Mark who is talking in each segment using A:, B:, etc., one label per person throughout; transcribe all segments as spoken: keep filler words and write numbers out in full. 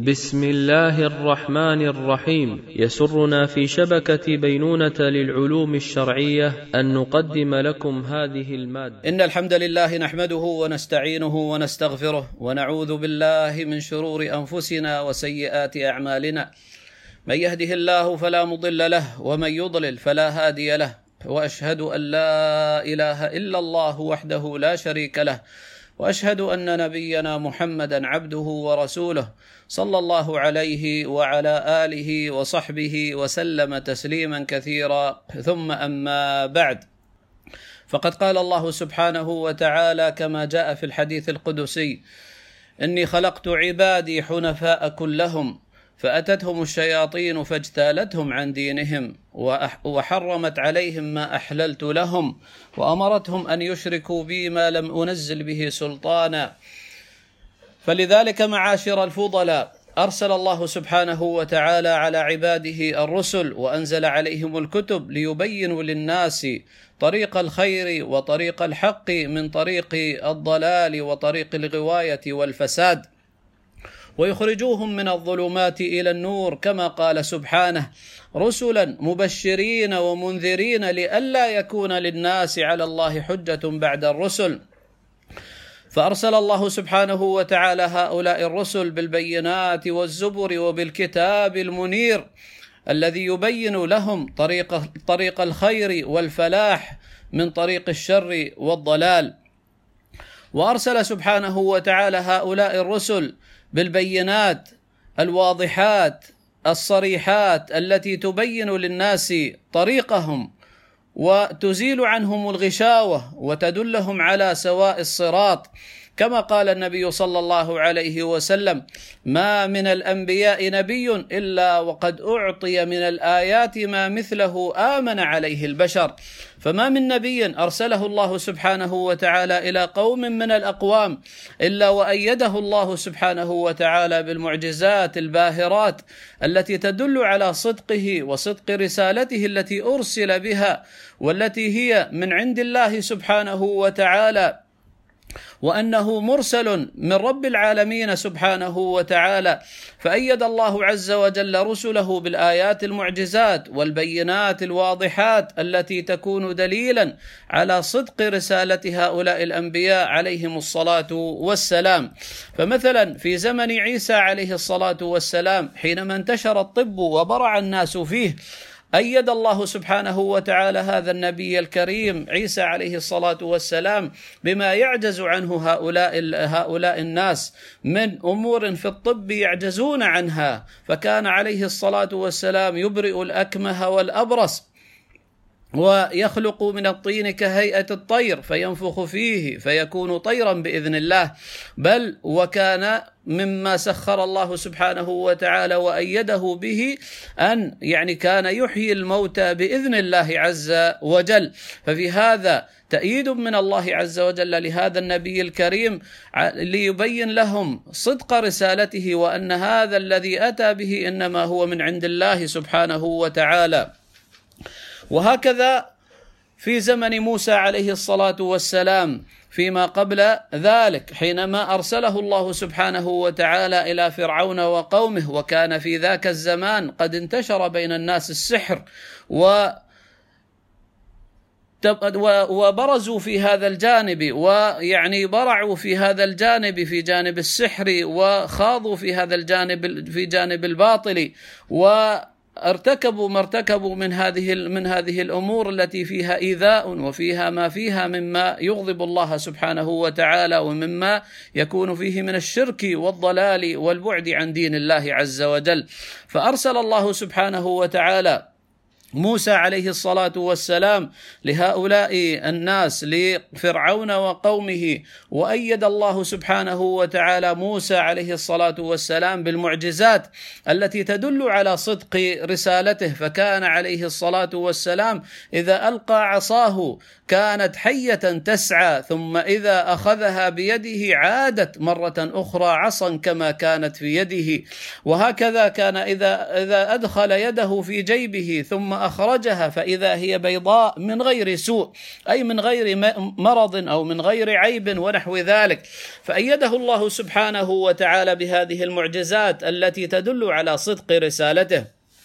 A: بسم الله الرحمن الرحيم. يسرنا في شبكة بينونة للعلوم الشرعية أن نقدم لكم هذه المادة.
B: إن الحمد لله نحمده ونستعينه ونستغفره ونعوذ بالله من شرور أنفسنا وسيئات أعمالنا. من يهده الله فلا مضل له ومن يضلل فلا هادي له، وأشهد أن لا إله إلا الله وحده لا شريك له، وأشهد أن نبينا محمدا عبده ورسوله صلى الله عليه وعلى آله وصحبه وسلم تسليما كثيرا، ثم أما بعد، فقد قال الله سبحانه وتعالى كما جاء في الحديث القدسي: إني خلقت عبادي حنفاء كلهم فأتتهم الشياطين فاجتالتهم عن دينهم وحرمت عليهم ما أحللت لهم وأمرتهم أن يشركوا بي ما لم أنزل به سلطانا. فلذلك معاشر الفضلاء، أرسل الله سبحانه وتعالى على عباده الرسل وأنزل عليهم الكتب ليبينوا للناس طريق الخير وطريق الحق من طريق الضلال وطريق الغواية والفساد، ويخرجوهم من الظلمات إلى النور، كما قال سبحانه: رسلا مبشرين ومنذرين لئلا يكون للناس على الله حجة بعد الرسل. فأرسل الله سبحانه وتعالى هؤلاء الرسل بالبينات والزبر وبالكتاب المنير الذي يبين لهم طريق, طريق الخير والفلاح من طريق الشر والضلال. وأرسل سبحانه وتعالى هؤلاء الرسل بالبينات الواضحات الصريحات التي تبين للناس طريقهم وتزيل عنهم الغشاوة وتدلهم على سواء الصراط، كما قال النبي صلى الله عليه وسلم: ما من الأنبياء نبي إلا وقد أعطي من الآيات ما مثله آمن عليه البشر. فما من نبي أرسله الله سبحانه وتعالى إلى قوم من الأقوام إلا وأيده الله سبحانه وتعالى بالمعجزات الباهرات التي تدل على صدقه وصدق رسالته التي أرسل بها، والتي هي من عند الله سبحانه وتعالى، وأنه مرسل من رب العالمين سبحانه وتعالى. فأيد الله عز وجل رسله بالآيات المعجزات والبينات الواضحات التي تكون دليلا على صدق رسالة هؤلاء الأنبياء عليهم الصلاة والسلام. فمثلا في زمن عيسى عليه الصلاة والسلام، حينما انتشر الطب وبرع الناس فيه، أيد الله سبحانه وتعالى هذا النبي الكريم عيسى عليه الصلاة والسلام بما يعجز عنه هؤلاء هؤلاء الناس من أمور في الطب يعجزون عنها، فكان عليه الصلاة والسلام يبرئ الأكمه والأبرص ويخلق من الطين كهيئة الطير فينفخ فيه فيكون طيرا بإذن الله. بل وكان مما سخر الله سبحانه وتعالى وأيده به أن يعني كان يحيي الموتى بإذن الله عز وجل. ففي هذا تأييد من الله عز وجل لهذا النبي الكريم ليبين لهم صدق رسالته، وأن هذا الذي أتى به إنما هو من عند الله سبحانه وتعالى. وهكذا في زمن موسى عليه الصلاة والسلام فيما قبل ذلك، حينما أرسله الله سبحانه وتعالى إلى فرعون وقومه، وكان في ذاك الزمان قد انتشر بين الناس السحر و وبرزوا في هذا الجانب، ويعني برعوا في هذا الجانب في جانب السحر، وخاضوا في هذا الجانب في جانب الباطل، و ارتكبوا ما ارتكبوا من هذه من هذه الأمور التي فيها إيذاء وفيها ما فيها مما يغضب الله سبحانه وتعالى، ومما يكون فيه من الشرك والضلال والبعد عن دين الله عز وجل. فأرسل الله سبحانه وتعالى موسى عليه الصلاة والسلام لهؤلاء الناس لفرعون وقومه، وأيد الله سبحانه وتعالى موسى عليه الصلاة والسلام بالمعجزات التي تدل على صدق رسالته. فكان عليه الصلاة والسلام إذا ألقى عصاه كانت حية تسعى، ثم إذا أخذها بيده عادت مرة أخرى عصا كما كانت في يده. وهكذا كان إذا إذا أدخل يده في جيبه ثم أخرجها فإذا هي بيضاء من غير سوء، أي من غير مرض أو من غير عيب ونحو ذلك. فأيده الله سبحانه وتعالى بهذه المعجزات التي تدل على صدق رسالته.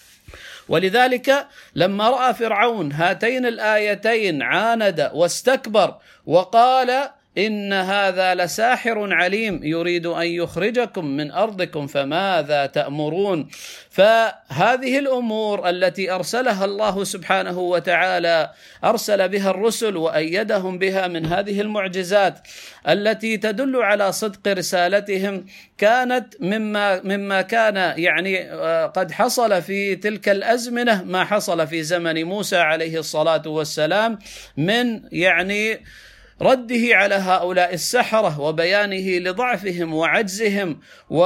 B: ولذلك لما رأى فرعون هاتين الآيتين عاند واستكبر وقال إن هذا لساحر عليم يريد أن يخرجكم من أرضكم فماذا تأمرون. فهذه الأمور التي أرسلها الله سبحانه وتعالى أرسل بها الرسل وأيدهم بها من هذه المعجزات التي تدل على صدق رسالتهم كانت مما مما كان يعني قد حصل في تلك الأزمنة ما حصل في زمن موسى عليه الصلاة والسلام من يعني رده على هؤلاء السحرة وبيانه لضعفهم وعجزهم.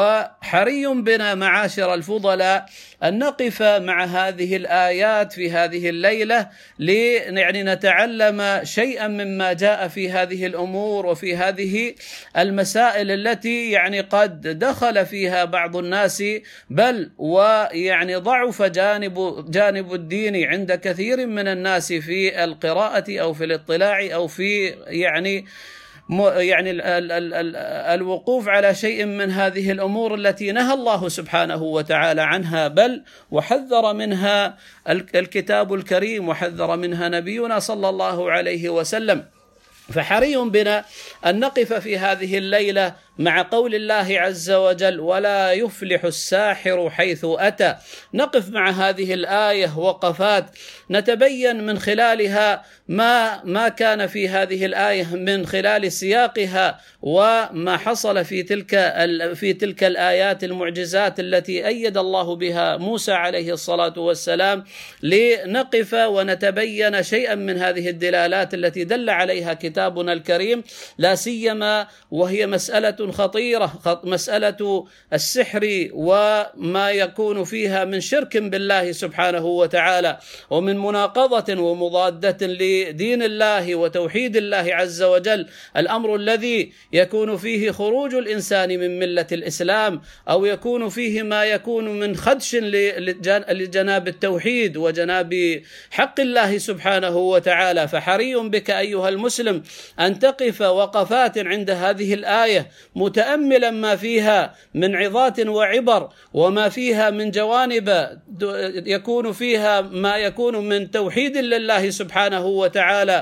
B: وحري بنا معاشر الفضلاء أن نقف مع هذه الآيات في هذه الليلة يعني نتعلم شيئا مما جاء في هذه الأمور وفي هذه المسائل التي يعني قد دخل فيها بعض الناس بل ويعني ضعف جانب جانب الدين عند كثير من الناس في القراءة أو في الاطلاع أو في يعني يعني ال ال ال ال الوقوف على شيء من هذه الأمور التي نهى الله سبحانه وتعالى عنها بل وحذر منها الكتاب الكريم وحذر منها نبينا صلى الله عليه وسلم. فحري بنا أن نقف في هذه الليلة مع قول الله عز وجل ولا يفلح الساحر حيث أتى. نقف مع هذه الآية وقفات نتبين من خلالها ما ما كان في هذه الآية من خلال سياقها وما حصل في تلك في تلك الآيات المعجزات التي أيد الله بها موسى عليه الصلاة والسلام، لنقف ونتبين شيئا من هذه الدلالات التي دل عليها كتابنا الكريم، لا سيما وهي مسألة خطيرة، مسألة السحر وما يكون فيها من شرك بالله سبحانه وتعالى ومن مناقضة ومضادة لدين الله وتوحيد الله عز وجل، الأمر الذي يكون فيه خروج الإنسان من ملة الإسلام أو يكون فيه ما يكون من خدش لجناب التوحيد وجناب حق الله سبحانه وتعالى. فحري بك أيها المسلم أن تقف وقفات عند هذه الآية متأملا ما فيها من عظات وعبر وما فيها من جوانب يكون فيها ما يكون من توحيد لله سبحانه وتعالى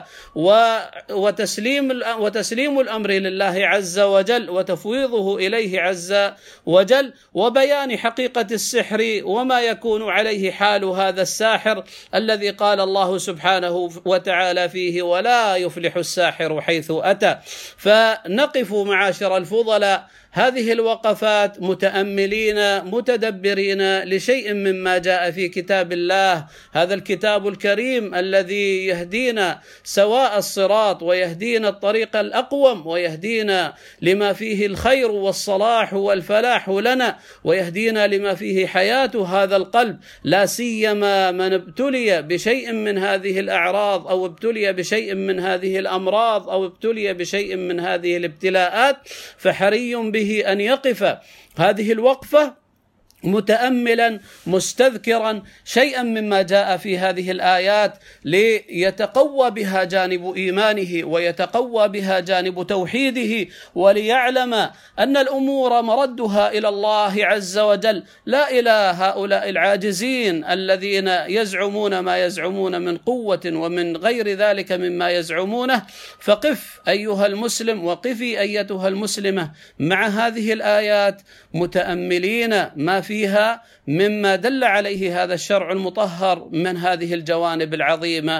B: وتسليم وتسليم الأمر لله عز وجل وتفويضه إليه عز وجل وبيان حقيقة السحر وما يكون عليه حال هذا الساحر الذي قال الله سبحانه وتعالى فيه ولا يفلح الساحر حيث أتى. فنقف معاشر الفضلاء هذه الوقفات متأملين متدبرين لشيء مما جاء في كتاب الله، هذا الكتاب الكريم الذي يهدينا سواء الصراط ويهدينا الطريق الأقوم ويهدينا لما فيه الخير والصلاح والفلاح لنا ويهدينا لما فيه حياة هذا القلب، لا سيما من ابتلي بشيء من هذه الأعراض أو ابتلي بشيء من هذه الأمراض أو ابتلي بشيء من هذه الابتلاءات. فحري به أن يقف هذه الوقفة متأملا مستذكرا شيئا مما جاء في هذه الآيات ليتقوى بها جانب إيمانه ويتقوى بها جانب توحيده وليعلم أن الأمور مردها إلى الله عز وجل لا إلى هؤلاء العاجزين الذين يزعمون ما يزعمون من قوة ومن غير ذلك مما يزعمونه. فقف أيها المسلم وقفي أيتها المسلمة مع هذه الآيات متأملين ما فيها مما دل عليه هذا الشرع المطهر من هذه الجوانب العظيمة.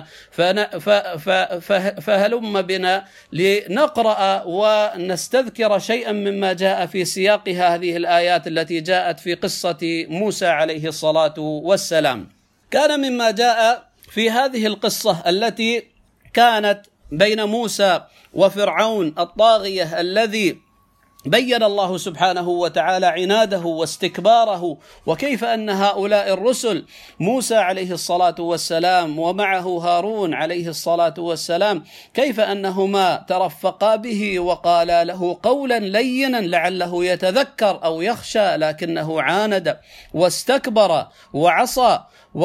B: فهلم بنا لنقرأ ونستذكر شيئا مما جاء في سياق هذه الآيات التي جاءت في قصة موسى عليه الصلاة والسلام. كان مما جاء في هذه القصة التي كانت بين موسى وفرعون الطاغية الذي بين الله سبحانه وتعالى عناده واستكباره، وكيف أن هؤلاء الرسل موسى عليه الصلاة والسلام ومعه هارون عليه الصلاة والسلام كيف أنهما ترفقا به وقالا له قولا لينا لعله يتذكر أو يخشى، لكنه عاند واستكبر وعصى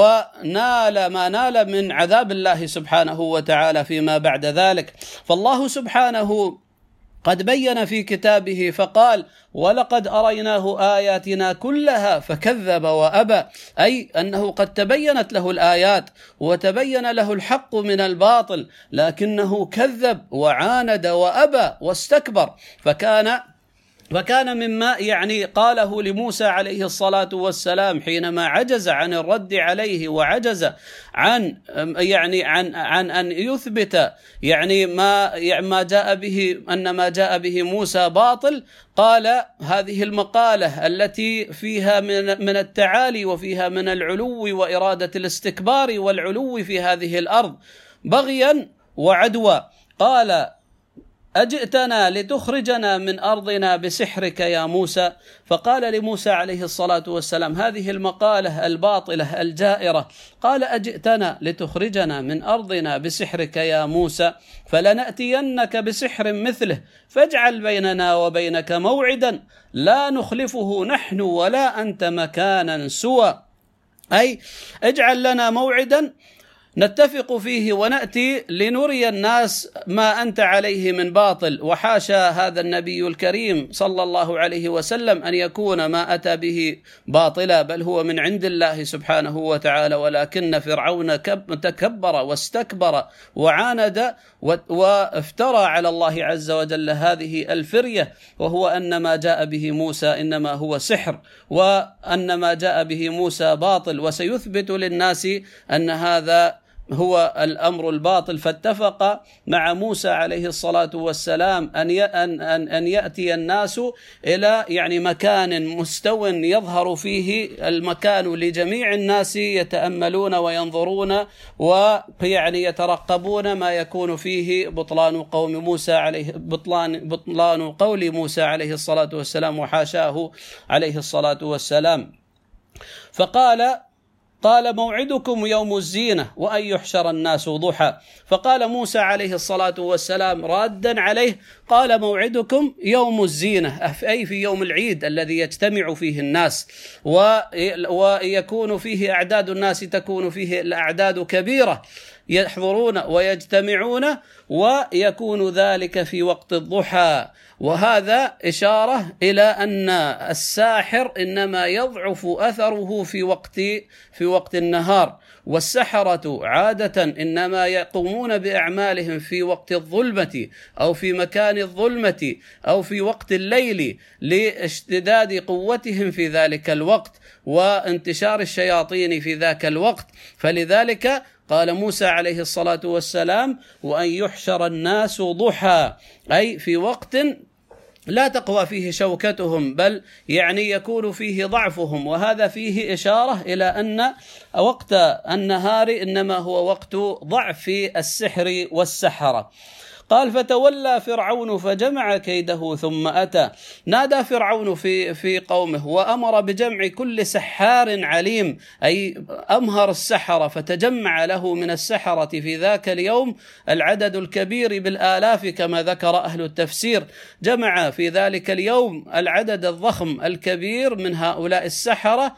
B: ونال ما نال من عذاب الله سبحانه وتعالى فيما بعد ذلك. فالله سبحانه قد بين في كتابه فقال: ولقد أريناه آياتنا كلها فكذب وأبى، أي أنه قد تبينت له الآيات وتبين له الحق من الباطل، لكنه كذب وعاند وأبى واستكبر. فكان فكان مما يعني قاله لموسى عليه الصلاة والسلام حينما عجز عن الرد عليه وعجز عن يعني عن عن أن يثبت يعني ما ما جاء به أن ما جاء به موسى باطل، قال هذه المقالة التي فيها من من التعالي وفيها من العلو وإرادة الاستكبار والعلو في هذه الأرض بغيا وعدوى، قال: أجئتنا لتخرجنا من أرضنا بسحرك يا موسى؟ فقال لموسى عليه الصلاة والسلام هذه المقالة الباطلة الجائرة، قال: أجئتنا لتخرجنا من أرضنا بسحرك يا موسى؟ فلنأتينك بسحر مثله فاجعل بيننا وبينك موعدا لا نخلفه نحن ولا أنت مكانا سوى، أي اجعل لنا موعدا نتفق فيه ونأتي لنري الناس ما أنت عليه من باطل. وحاشا هذا النبي الكريم صلى الله عليه وسلم أن يكون ما أتى به باطلا، بل هو من عند الله سبحانه وتعالى، ولكن فرعون تكبر واستكبر وعاند وافترى على الله عز وجل هذه الفرية، وهو أن ما جاء به موسى إنما هو سحر، وأن ما جاء به موسى باطل، وسيثبت للناس أن هذا هو الأمر الباطل. فاتفق مع موسى عليه الصلاة والسلام أن أن أن يأتي الناس إلى يعني مكان مستو يظهر فيه المكان لجميع الناس يتأملون وينظرون ويعني يترقبون ما يكون فيه بطلان قوم موسى عليه بطلان بطلان قول موسى عليه الصلاة والسلام وحاشاه عليه الصلاة والسلام. فقال: قال: موعدكم يوم الزينة وأن يحشر الناس ضحى. فقال موسى عليه الصلاة والسلام رادا عليه، قال: موعدكم يوم الزينة، أي في يوم العيد الذي يجتمع فيه الناس ويكون فيه أعداد الناس، تكون فيه الأعداد كبيرة يحضرون ويجتمعون، ويكون ذلك في وقت الضحى. وهذا إشارة إلى أن الساحر إنما يضعف أثره في وقت في وقت النهار، والسحرة عادة إنما يقومون بأعمالهم في وقت الظلمة أو في مكان الظلمة أو في وقت الليل لاشتداد قوتهم في ذلك الوقت وانتشار الشياطين في ذاك الوقت. فلذلك قال موسى عليه الصلاة والسلام: وأن يحشر الناس ضحى، أي في وقت لا تقوى فيه شوكتهم، بل يعني يكون فيه ضعفهم. وهذا فيه إشارة إلى أن وقت النهار إنما هو وقت ضعف السحر والسحرة. قال: فتولى فرعون فجمع كيده ثم أتى. نادى فرعون في في قومه وأمر بجمع كل سحار عليم، أي أمهر السحرة، فتجمع له من السحرة في ذاك اليوم العدد الكبير بالآلاف كما ذكر أهل التفسير. جمع في ذلك اليوم العدد الضخم الكبير من هؤلاء السحرة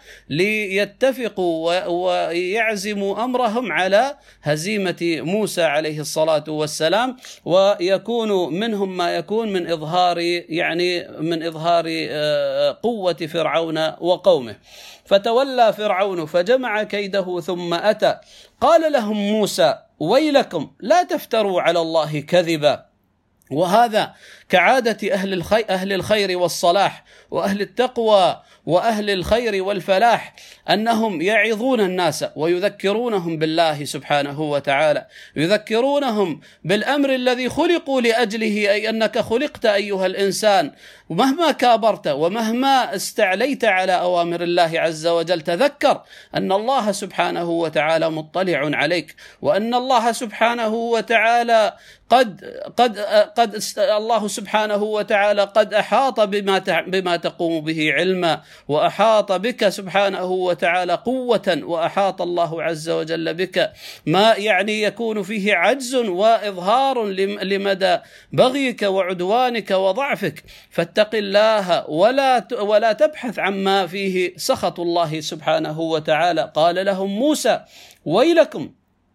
B: ليتفقوا ويعزموا أمرهم على هزيمة موسى عليه الصلاة والسلام، ويكون منهم ما يكون من إظهار يعني من إظهار قوة فرعون وقومه. فتولى فرعون فجمع كيده ثم أتى. قال لهم موسى: ويلكم لا تفتروا على الله كذبا. وهذا كعادة أهل الخير, أهل الخير والصلاح وأهل التقوى وأهل الخير والفلاح، أنهم يعظون الناس ويذكرونهم بالله سبحانه وتعالى، يذكرونهم بالأمر الذي خلقوا لأجله، أي أنك خلقت أيها الإنسان، ومهما كابرت ومهما استعليت على أوامر الله عز وجل تذكر أن الله سبحانه وتعالى مطلع عليك، وأن الله سبحانه وتعالى قد قد قد الله سبحانه وتعالى قد أحاط بما بما تقوم به علما، وأحاط بك سبحانه وتعالى قوة، وأحاط الله عز وجل بك ما يعني يكون فيه عجز وإظهار لمدى بغيك وعدوانك وضعفك، فاتق الله ولا ولا تبحث عما فيه سخط الله سبحانه وتعالى. قال لهم موسى: ويلكم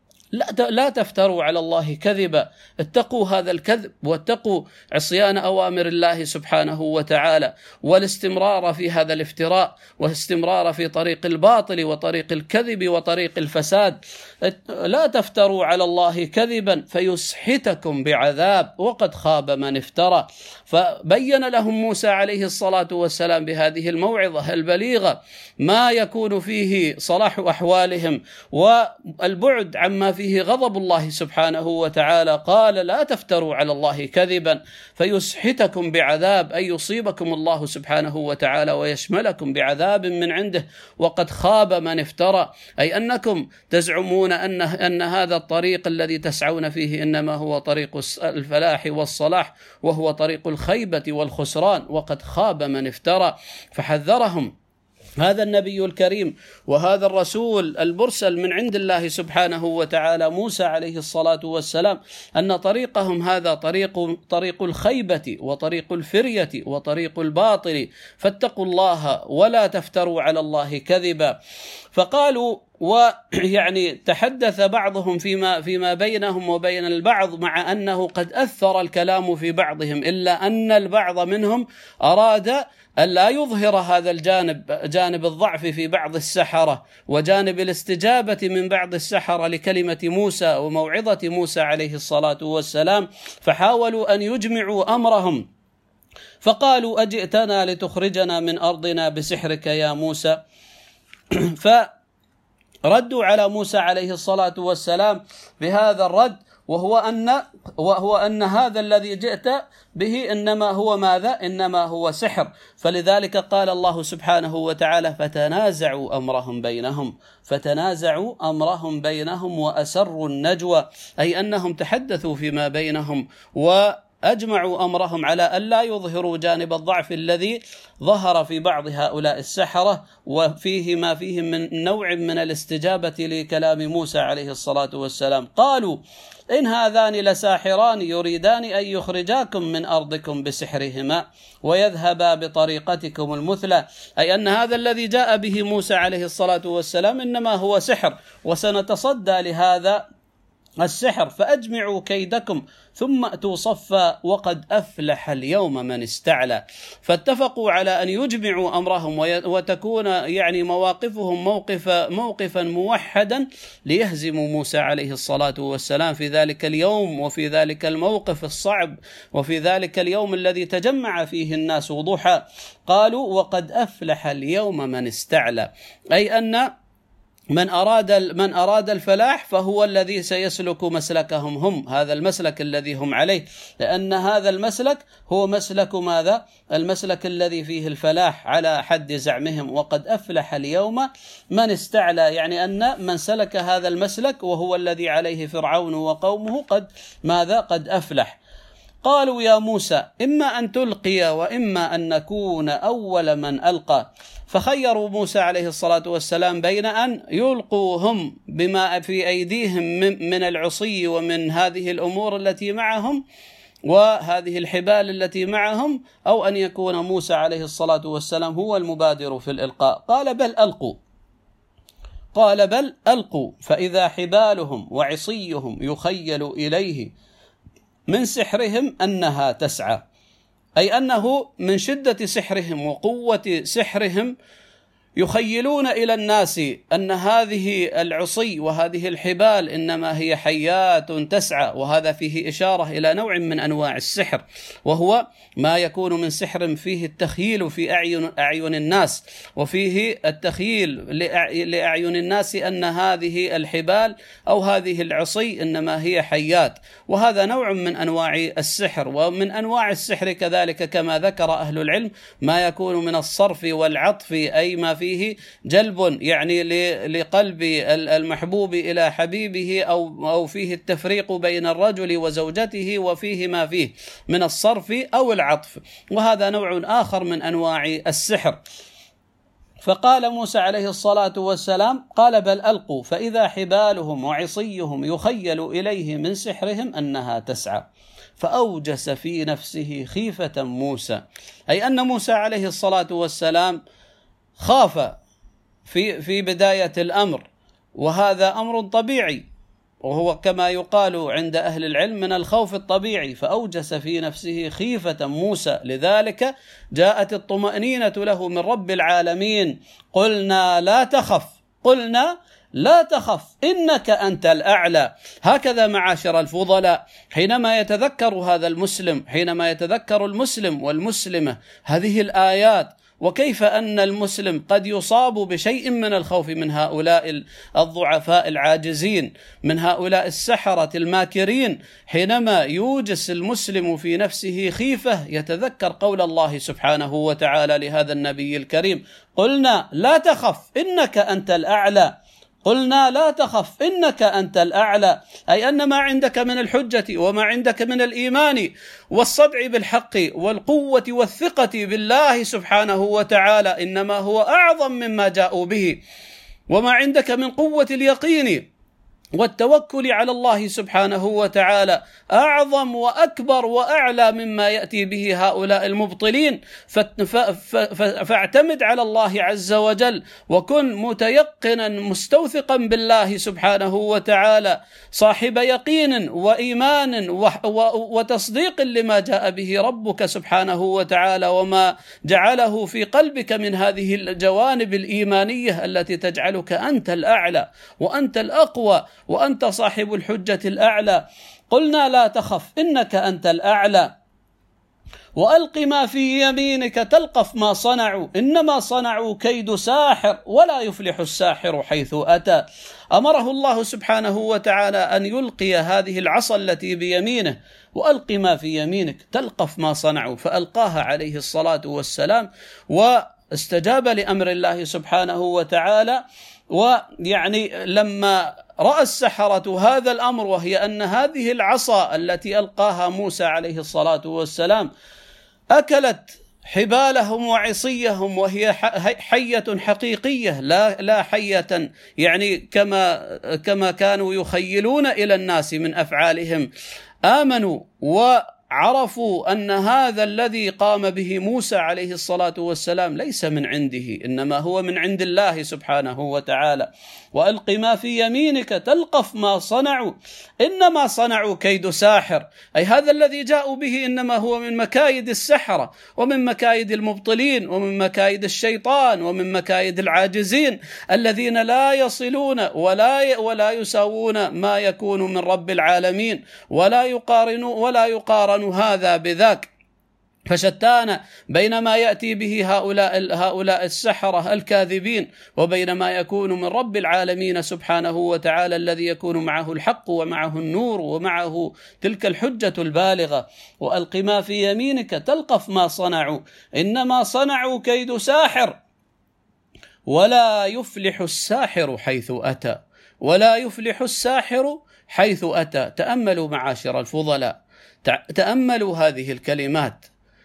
B: لا تفتروا على الله كذبا، اتقوا هذا الكذب واتقوا عصيان أوامر الله سبحانه وتعالى والاستمرار في هذا الافتراء والاستمرار في طريق الباطل وطريق الكذب وطريق الفساد. لا تفتروا على الله كذبا فيسحتكم بعذاب وقد خاب من افترى. فبين لهم موسى عليه الصلاة والسلام بهذه الموعظة البليغة ما يكون فيه صلاح أحوالهم والبعد عما فيه غضب الله سبحانه وتعالى. قال: لا تفتروا على الله كذبا فيسحتكم بعذاب، أي يصيبكم الله سبحانه وتعالى ويشملكم بعذاب من عنده وقد خاب من افترى، أي أنكم تزعمون أن, أن هذا الطريق الذي تسعون فيه إنما هو طريق الفلاح والصلاح، وهو طريق الخيبة والخسران، وقد خاب من افترى. فحذرهم هذا النبي الكريم وهذا الرسول المرسل من عند الله سبحانه وتعالى موسى عليه الصلاة والسلام أن طريقهم هذا طريق طريق الخيبة وطريق الفرية وطريق الباطل، فاتقوا الله ولا تفتروا على الله كذبا. فقالوا، ويعني تحدث بعضهم فيما فيما بينهم وبين البعض، مع أنه قد أثر الكلام في بعضهم، إلا أن البعض منهم أراد أن لا يظهر هذا الجانب، جانب الضعف في بعض السحرة وجانب الاستجابة من بعض السحرة لكلمة موسى وموعظة موسى عليه الصلاة والسلام، فحاولوا أن يجمعوا أمرهم، فقالوا: أجئتنا لتخرجنا من أرضنا بسحرك يا موسى؟ فردوا على موسى عليه الصلاة والسلام بهذا الرد، وهو أن وهو أن هذا الذي جئت به إنما هو ماذا؟ إنما هو سحر. فلذلك قال الله سبحانه وتعالى: فتنازعوا أمرهم بينهم فتنازعوا أمرهم بينهم وأسروا النجوى، أي أنهم تحدثوا فيما بينهم وأجمعوا أمرهم على أن لا يظهروا جانب الضعف الذي ظهر في بعض هؤلاء السحرة، وفيه ما فيه من نوع من الاستجابة لكلام موسى عليه الصلاة والسلام. قالوا: إن هذان لساحران يريدان أن يخرجاكم من أرضكم بسحرهما ويذهبا بطريقتكم المثلى، أي أن هذا الذي جاء به موسى عليه الصلاة والسلام إنما هو سحر، وسنتصدى لهذا السحر، فأجمعوا كيدكم ثم أتوا صفا وقد أفلح اليوم من استعلى. فاتفقوا على أن يجمعوا أمرهم وتكون يعني مواقفهم موقف موقفا موحدا ليهزموا موسى عليه الصلاة والسلام في ذلك اليوم وفي ذلك الموقف الصعب وفي ذلك اليوم الذي تجمع فيه الناس ضحى. قالوا: وقد أفلح اليوم من استعلى، أي أن من أراد من أراد الفلاح فهو الذي سيسلك مسلكهم هم، هذا المسلك الذي هم عليه، لأن هذا المسلك هو مسلك ماذا؟ المسلك الذي فيه الفلاح على حد زعمهم. وقد أفلح اليوم من استعلى، يعني أن من سلك هذا المسلك وهو الذي عليه فرعون وقومه قد ماذا؟ قد أفلح. قالوا: يا موسى إما أن تلقي وإما أن نكون أول من ألقى. فخيروا موسى عليه الصلاة والسلام بين أن يلقوا هم بما في أيديهم من العصي ومن هذه الأمور التي معهم وهذه الحبال التي معهم، أو أن يكون موسى عليه الصلاة والسلام هو المبادر في الإلقاء. قال: بل ألقوا قال بل ألقوا فإذا حبالهم وعصيهم يخيل إليه من سحرهم أنها تسعى، أي أنه من شدة سحرهم وقوة سحرهم يخيلون إلى الناس أن هذه العصي وهذه الحبال إنما هي حيات تسعى. وهذا فيه إشارة إلى نوع من أنواع السحر، وهو ما يكون من سحر فيه التخييل في أعين أعين الناس، وفيه التخييل لأعين الناس أن هذه الحبال أو هذه العصي إنما هي حيات، وهذا نوع من أنواع السحر. ومن أنواع السحر كذلك كما ذكر أهل العلم ما يكون من الصرف والعطف، أي ما فيه فيه جلب يعني لقلب المحبوب إلى حبيبه، أو أو فيه التفريق بين الرجل وزوجته، وفيه ما فيه من الصرف أو العطف، وهذا نوع آخر من أنواع السحر. فقال موسى عليه الصلاة والسلام قال بل ألقوا فإذا حبالهم وعصيهم يخيل إليه من سحرهم أنها تسعى، فأوجس في نفسه خيفة موسى، أي أن موسى عليه الصلاة والسلام خاف في في بداية الأمر، وهذا أمر طبيعي، وهو كما يقال عند أهل العلم من الخوف الطبيعي، فأوجس في نفسه خيفة موسى، لذلك جاءت الطمأنينة له من رب العالمين: قلنا لا تخف، قلنا لا تخف إنك أنت الأعلى. هكذا معاشر الفضلاء، حينما يتذكر هذا المسلم، حينما يتذكر المسلم والمسلمة هذه الآيات، وكيف أن المسلم قد يصاب بشيء من الخوف من هؤلاء الضعفاء العاجزين، من هؤلاء السحرة الماكرين، حينما يوجس المسلم في نفسه خيفة يتذكر قول الله سبحانه وتعالى لهذا النبي الكريم: قلنا لا تخف إنك أنت الأعلى، قلنا لا تخف إنك أنت الأعلى، أي أن ما عندك من الحجة وما عندك من الإيمان والصدع بالحق والقوة والثقة بالله سبحانه وتعالى إنما هو أعظم مما جاءوا به، وما عندك من قوة اليقين والتوكل على الله سبحانه وتعالى أعظم وأكبر وأعلى مما يأتي به هؤلاء المبطلين. فاعتمد على الله عز وجل، وكن متيقنا مستوثقا بالله سبحانه وتعالى، صاحب يقين وإيمان وتصديق لما جاء به ربك سبحانه وتعالى، وما جعله في قلبك من هذه الجوانب الإيمانية التي تجعلك أنت الأعلى وأنت الأقوى وأنت صاحب الحجة الأعلى. قلنا لا تخف إنك أنت الأعلى، وألق ما في يمينك تلقف ما صنعوا إنما صنعوا كيد ساحر ولا يفلح الساحر حيث أتى. أمره الله سبحانه وتعالى أن يلقي هذه العصا التي بيمينه، وألق ما في يمينك تلقف ما صنعوا، فألقاها عليه الصلاة والسلام واستجاب لأمر الله سبحانه وتعالى. ويعني لما رأى السحرة هذا الأمر، وهي أن هذه العصا التي ألقاها موسى عليه الصلاة والسلام أكلت حبالهم وعصيهم، وهي حية حقيقية لا لا حية يعني كما كما كانوا يخيلون إلى الناس من أفعالهم، آمنوا وعرفوا أن هذا الذي قام به موسى عليه الصلاة والسلام ليس من عنده، إنما هو من عند الله سبحانه وتعالى. وألق ما في يمينك تلقف ما صنعوا إنما صنعوا كيد ساحر، أي هذا الذي جاءوا به إنما هو من مكايد السحرة ومن مكايد المبطلين ومن مكايد الشيطان ومن مكايد العاجزين الذين لا يصلون ولا ولا يساوون ما يكون من رب العالمين، ولا يقارن ولا يقارن هذا بذاك. فشتان بين ما يأتي به هؤلاء هؤلاء السحرة الكاذبين وبين ما يكون من رب العالمين سبحانه وتعالى الذي يكون معه الحق ومعه النور ومعه تلك الحجة البالغة. وألق ما في يمينك تلقف ما صنعوا إنما صنعوا كيد ساحر ولا يفلح الساحر حيث أتى، ولا يفلح الساحر حيث أتى. تأملوا معاشر الفضلاء، تأملوا هذه الكلمات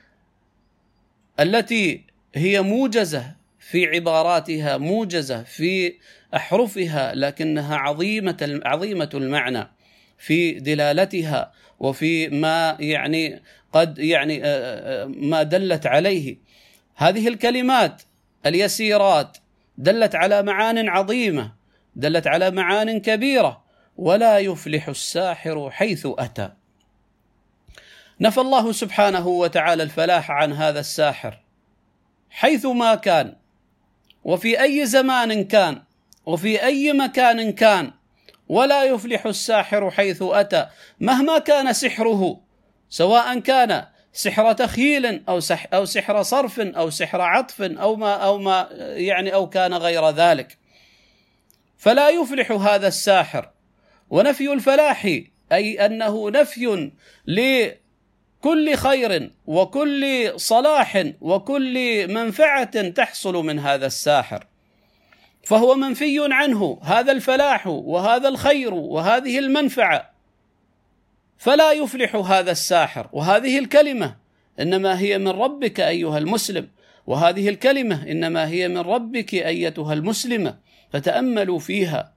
B: التي هي موجزة في عباراتها، موجزة في أحرفها، لكنها عظيمة عظيمة المعنى في دلالتها وفي ما يعني قد يعني ما دلت عليه. هذه الكلمات اليسيرات دلت على معان عظيمة، دلت على معان كبيرة. ولا يفلح الساحر حيث أتى، نفى الله سبحانه وتعالى الفلاح عن هذا الساحر حيث ما كان وفي أي زمان كان وفي أي مكان كان. ولا يفلح الساحر حيث أتى، مهما كان سحره، سواء كان سحر تخيل أو سح أو سحر صرف أو سحر عطف أو ما أو ما يعني أو كان غير ذلك، فلا يفلح هذا الساحر. ونفي الفلاح أي أنه نفي لكل خير وكل صلاح وكل منفعة تحصل من هذا الساحر. فهو منفي عنه هذا الفلاح وهذا الخير وهذه المنفعة، فلا يفلح هذا الساحر. وهذه الكلمة إنما هي من ربك أيها المسلم، وهذه الكلمة إنما هي من ربك أيتها المسلمة، فتأملوا فيها.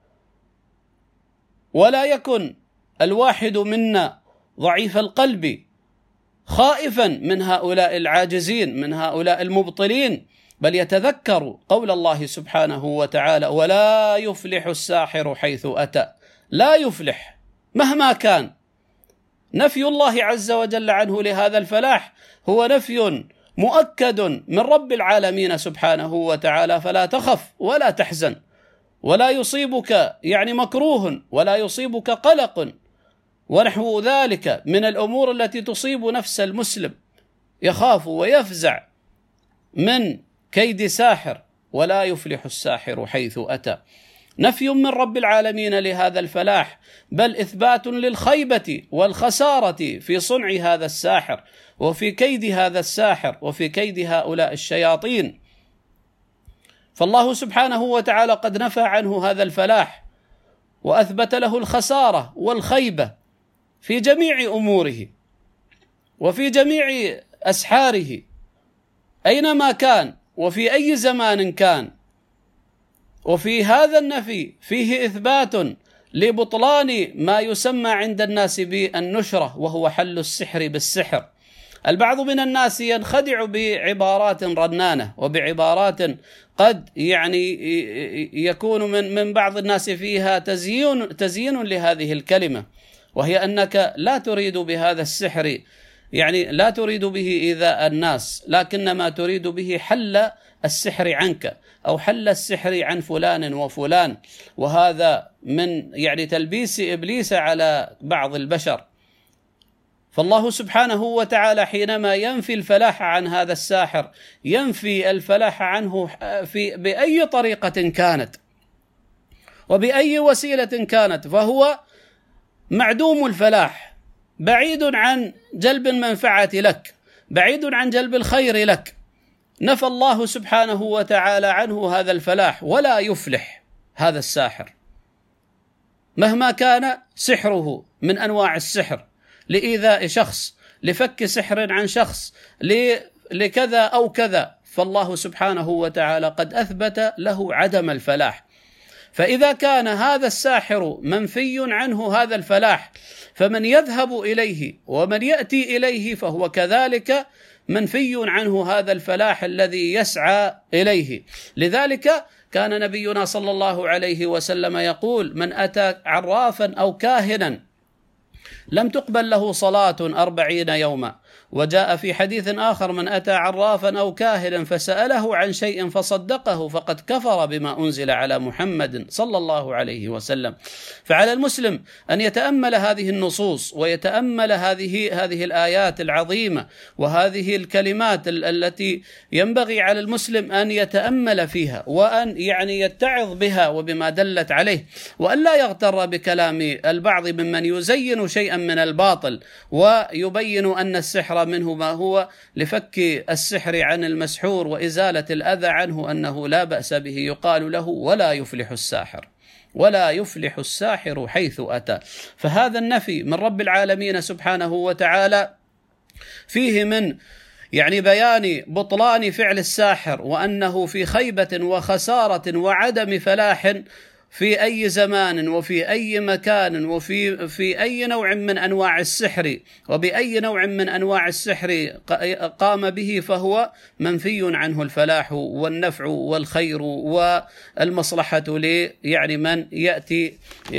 B: ولا يكن الواحد منا ضعيف القلب خائفا من هؤلاء العاجزين، من هؤلاء المبطلين، بل يتذكر قول الله سبحانه وتعالى: ولا يفلح الساحر حيث أتى. لا يفلح مهما كان. نفي الله عز وجل عنه لهذا الفلاح هو نفي مؤكد من رب العالمين سبحانه وتعالى. فلا تخف ولا تحزن، ولا يصيبك يعني مكروه، ولا يصيبك قلق ونحو ذلك من الأمور التي تصيب نفس المسلم، يخاف ويفزع من كيد ساحر. ولا يفلح الساحر حيث أتى. نفي من رب العالمين لهذا الفلاح، بل إثبات للخيبة والخسارة في صنع هذا الساحر، وفي كيد هذا الساحر، وفي كيد هؤلاء الشياطين. فالله سبحانه وتعالى قد نفى عنه هذا الفلاح، وأثبت له الخسارة والخيبة في جميع أموره وفي جميع أسحاره، أينما كان وفي أي زمان كان. وفي هذا النفي فيه إثبات لبطلان ما يسمى عند الناس بالنشرة، وهو حل السحر بالسحر. البعض من الناس ينخدع بعبارات رنانة، وبعبارات قد يعني يكون من من بعض الناس فيها تزيين تزيين لهذه الكلمة، وهي أنك لا تريد بهذا السحر، يعني لا تريد به إيذاء الناس، لكنما تريد به حل السحر عنك، أو حل السحر عن فلان وفلان. وهذا من يعني تلبيس إبليس على بعض البشر. فالله سبحانه وتعالى حينما ينفي الفلاح عن هذا الساحر، ينفي الفلاح عنه في بأي طريقة كانت وبأي وسيلة كانت، فهو معدوم الفلاح، بعيد عن جلب المنفعة لك، بعيد عن جلب الخير لك. نفى الله سبحانه وتعالى عنه هذا الفلاح. ولا يفلح هذا الساحر مهما كان سحره من أنواع السحر، لإيذاء شخص، لفك سحر عن شخص، لكذا أو كذا، فالله سبحانه وتعالى قد أثبت له عدم الفلاح. فإذا كان هذا الساحر منفي عنه هذا الفلاح، فمن يذهب إليه ومن يأتي إليه فهو كذلك منفي عنه هذا الفلاح الذي يسعى إليه. لذلك كان نبينا صلى الله عليه وسلم يقول: من أتى عرافا أو كاهنا لم تقبل له صلاة أربعين يوما. وجاء في حديث آخر: من أتى عرافا أو كاهنا فسأله عن شيء فصدقه فقد كفر بما أنزل على محمد صلى الله عليه وسلم. فعلى المسلم أن يتأمل هذه النصوص، ويتأمل هذه هذه الآيات العظيمة، وهذه الكلمات التي ينبغي على المسلم أن يتأمل فيها، وأن يعني يتعظ بها وبما دلت عليه، وأن لا يغتر بكلام البعض ممن يزين شيئا من الباطل ويبين أن السحر منه ما هو لفك السحر عن المسحور وإزالة الأذى عنه، أنه لا بأس به. يقال له: ولا يفلح الساحر، ولا يفلح الساحر حيث أتى. فهذا النفي من رب العالمين سبحانه وتعالى فيه من يعني بيان بطلان فعل الساحر، وأنه في خيبة وخسارة وعدم فلاح في أي زمان وفي أي مكان وفي في أي نوع من أنواع السحر، وبأي نوع من أنواع السحر قام به، فهو منفي عنه الفلاح والنفع والخير والمصلحة ل يعني من يأتي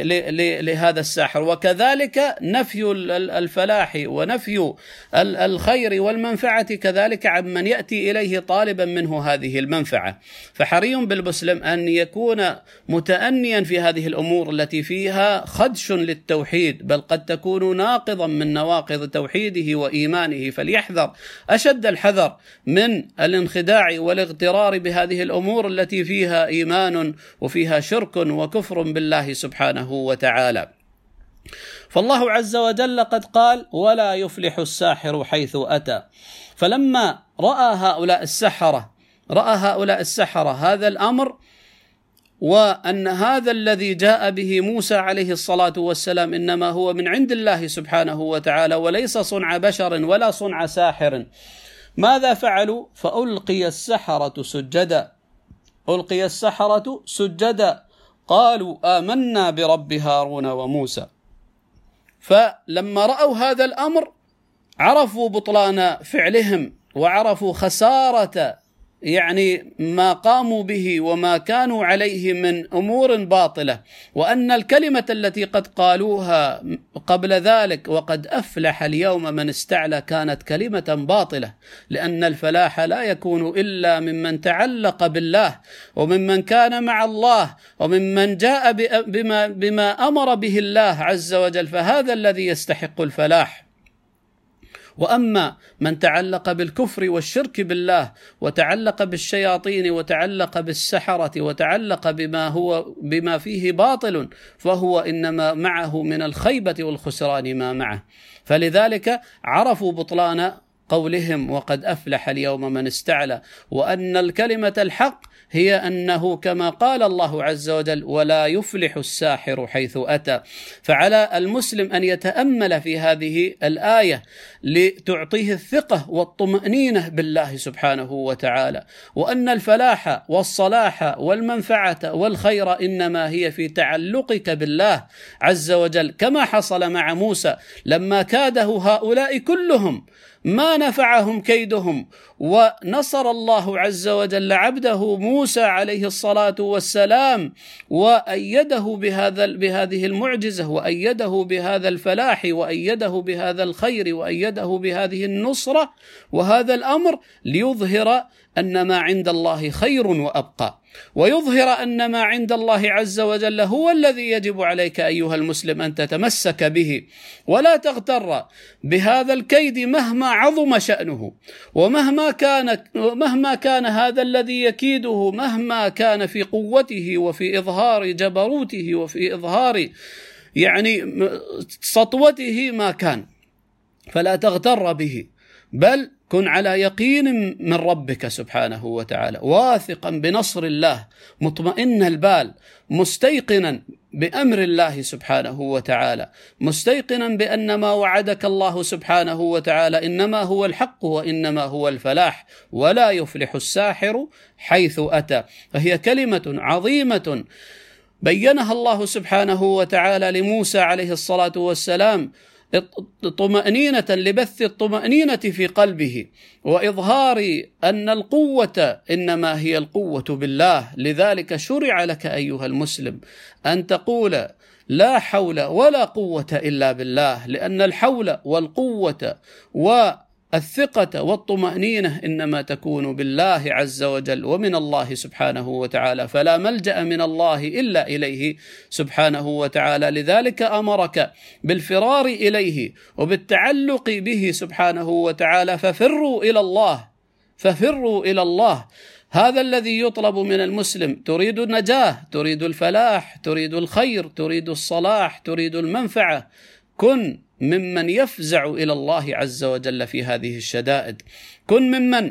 B: لهذا الساحر. وكذلك نفي الفلاح ونفي الخير والمنفعة كذلك عن من يأتي إليه طالبا منه هذه المنفعة. فحري بالمسلم أن يكون متأنيا في هذه الأمور التي فيها خدش للتوحيد، بل قد تكون ناقضا من نواقض توحيده وإيمانه. فليحذر أشد الحذر من الانخداع والاغترار بهذه الأمور التي فيها إيمان وفيها شرك وكفر بالله سبحانه وتعالى. فالله عز وجل قد قال: ولا يفلح الساحر حيث أتى. فلما رأى هؤلاء السحرة رأى هؤلاء السحرة هذا الأمر، وأن هذا الذي جاء به موسى عليه الصلاة والسلام إنما هو من عند الله سبحانه وتعالى وليس صنع بشر ولا صنع ساحر، ماذا فعلوا؟ فألقي السحرة سجدا ألقي السحرة سجدا قالوا آمنا برب هارون وموسى. فلما رأوا هذا الأمر عرفوا بطلان فعلهم وعرفوا خسارة يعني ما قاموا به وما كانوا عليه من أمور باطلة، وأن الكلمة التي قد قالوها قبل ذلك وقد أفلح اليوم من استعلى كانت كلمة باطلة، لأن الفلاح لا يكون إلا ممن تعلق بالله وممن كان مع الله وممن جاء بما, بما أمر به الله عز وجل، فهذا الذي يستحق الفلاح. وأما من تعلق بالكفر والشرك بالله وتعلق بالشياطين وتعلق بالسحرة وتعلق بما هو بما فيه باطل فهو إنما معه من الخيبة والخسران ما معه. فلذلك عرفوا بطلان قولهم وقد أفلح اليوم من استعلى، وأن الكلمة الحق هي أنه كما قال الله عز وجل ولا يفلح الساحر حيث أتى. فعلى المسلم أن يتأمل في هذه الآية لتعطيه الثقة والطمأنينة بالله سبحانه وتعالى، وأن الفلاح والصلاح والمنفعة والخير إنما هي في تعلقك بالله عز وجل، كما حصل مع موسى لما كاده هؤلاء كلهم ما نفعهم كيدهم، ونصر الله عز وجل عبده موسى عليه الصلاة والسلام وأيده بهذا بهذه المعجزة وأيده بهذا الفلاح وأيده بهذا الخير وأيده بهذه النصرة وهذا الأمر ليظهر أن ما عند الله خير وأبقى، ويظهر أن ما عند الله عز وجل هو الذي يجب عليك أيها المسلم أن تتمسك به، ولا تغتر بهذا الكيد مهما عظم شأنه ومهما كان مهما كان هذا الذي يكيده، مهما كان في قوته وفي إظهار جبروته وفي إظهار يعني سطوته ما كان، فلا تغتر به، بل كن على يقين من ربك سبحانه وتعالى، واثقا بنصر الله، مطمئن البال، مستيقنا بأمر الله سبحانه وتعالى، مستيقنا بأن ما وعدك الله سبحانه وتعالى إنما هو الحق وإنما هو الفلاح، ولا يفلح الساحر حيث أتى. فهي كلمة عظيمة بينها الله سبحانه وتعالى لموسى عليه الصلاة والسلام طمأنينة لبث الطمأنينة في قلبه وإظهار أن القوة إنما هي القوة بالله. لذلك شرع لك أيها المسلم أن تقول لا حول ولا قوة إلا بالله، لأن الحول والقوة والثقة والطمأنينة إنما تكون بالله عز وجل ومن الله سبحانه وتعالى، فلا ملجأ من الله إلا إليه سبحانه وتعالى. لذلك أمرك بالفرار إليه وبالتعلق به سبحانه وتعالى، ففروا إلى الله ففروا إلى الله. هذا الذي يطلب من المسلم، تريد النجاة، تريد الفلاح، تريد الخير، تريد الصلاح، تريد المنفعة، كن ممن يفزع إلى الله عز وجل في هذه الشدائد، كن ممن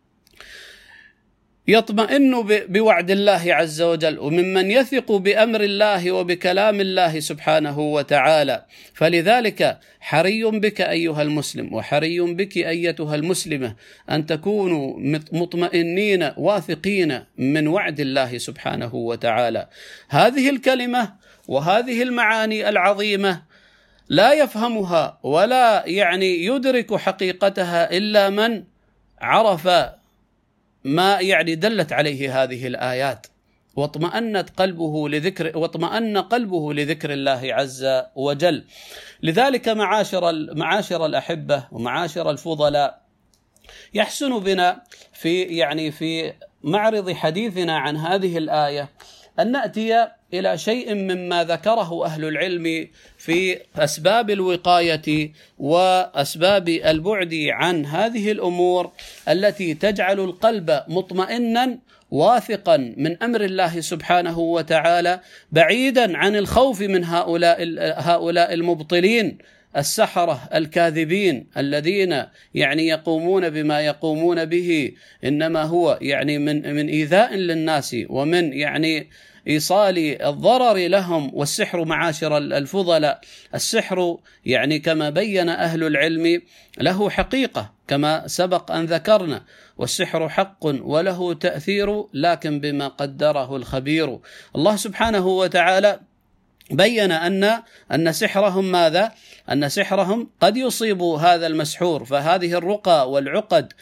B: يطمئن بوعد الله عز وجل وممن يثق بأمر الله وبكلام الله سبحانه وتعالى. فلذلك حري بك أيها المسلم وحري بك أيتها المسلمة أن تكونوا مطمئنين واثقين من وعد الله سبحانه وتعالى. هذه الكلمة وهذه المعاني العظيمة لا يفهمها ولا يعني يدرك حقيقتها إلا من عرف ما يعني دلت عليه هذه الآيات، واطمأنت قلبه لذكر واطمأن قلبه لذكر الله عز وجل. لذلك معاشر معاشر الأحبة ومعاشر الفضلاء، يحسن بنا في يعني في معرض حديثنا عن هذه الآية أن نأتي إلى شيء مما ذكره أهل العلم في أسباب الوقاية وأسباب البعد عن هذه الأمور التي تجعل القلب مطمئنا واثقا من أمر الله سبحانه وتعالى، بعيدا عن الخوف من هؤلاء هؤلاء المبطلين السحرة الكاذبين الذين يعني يقومون بما يقومون به إنما هو يعني من من إيذاء للناس ومن يعني إيصال الضرر لهم. والسحر معاشر الفضلاء، السحر يعني كما بين أهل العلم له حقيقة كما سبق أن ذكرنا، والسحر حق وله تأثير لكن بما قدره الخبير. الله سبحانه وتعالى بين أن أن سحرهم ماذا؟ أن سحرهم قد يصيب هذا المسحور، فهذه الرقى والعقد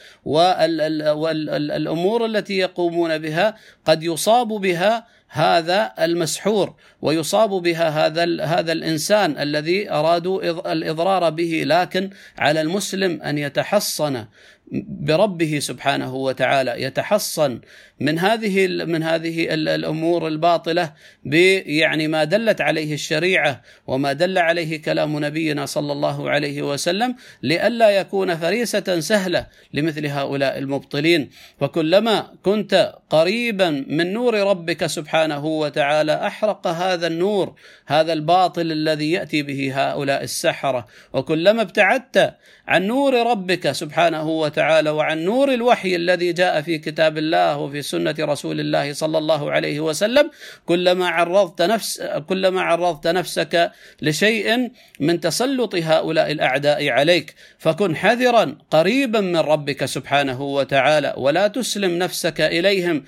B: والأمور التي يقومون بها قد يصاب بها هذا المسحور ويصاب بها هذا هذا الإنسان الذي أرادوا الإضرار به. لكن على المسلم أن يتحصن بربه سبحانه وتعالى، يتحصن من هذه من هذه الأمور الباطلة يعني ما دلت عليه الشريعة وما دل عليه كلام نبينا صلى الله عليه وسلم، لئلا يكون فريسة سهلة لمثل هؤلاء المبطلين. وكلما كنت قريبا من نور ربك سبحانه وتعالى أحرق هذا النور، هذا الباطل الذي يأتي به هؤلاء السحرة. وكلما ابتعدت عن نور ربك سبحانه وتعالى وعن نور الوحي الذي جاء في كتاب الله وفي سنة رسول الله صلى الله عليه وسلم، كلما عرضت نفس كلما عرضت نفسك لشيء من تسلط هؤلاء الأعداء عليك. فكن حذرا قريبا من ربك سبحانه وتعالى، ولا تسلم نفسك إليهم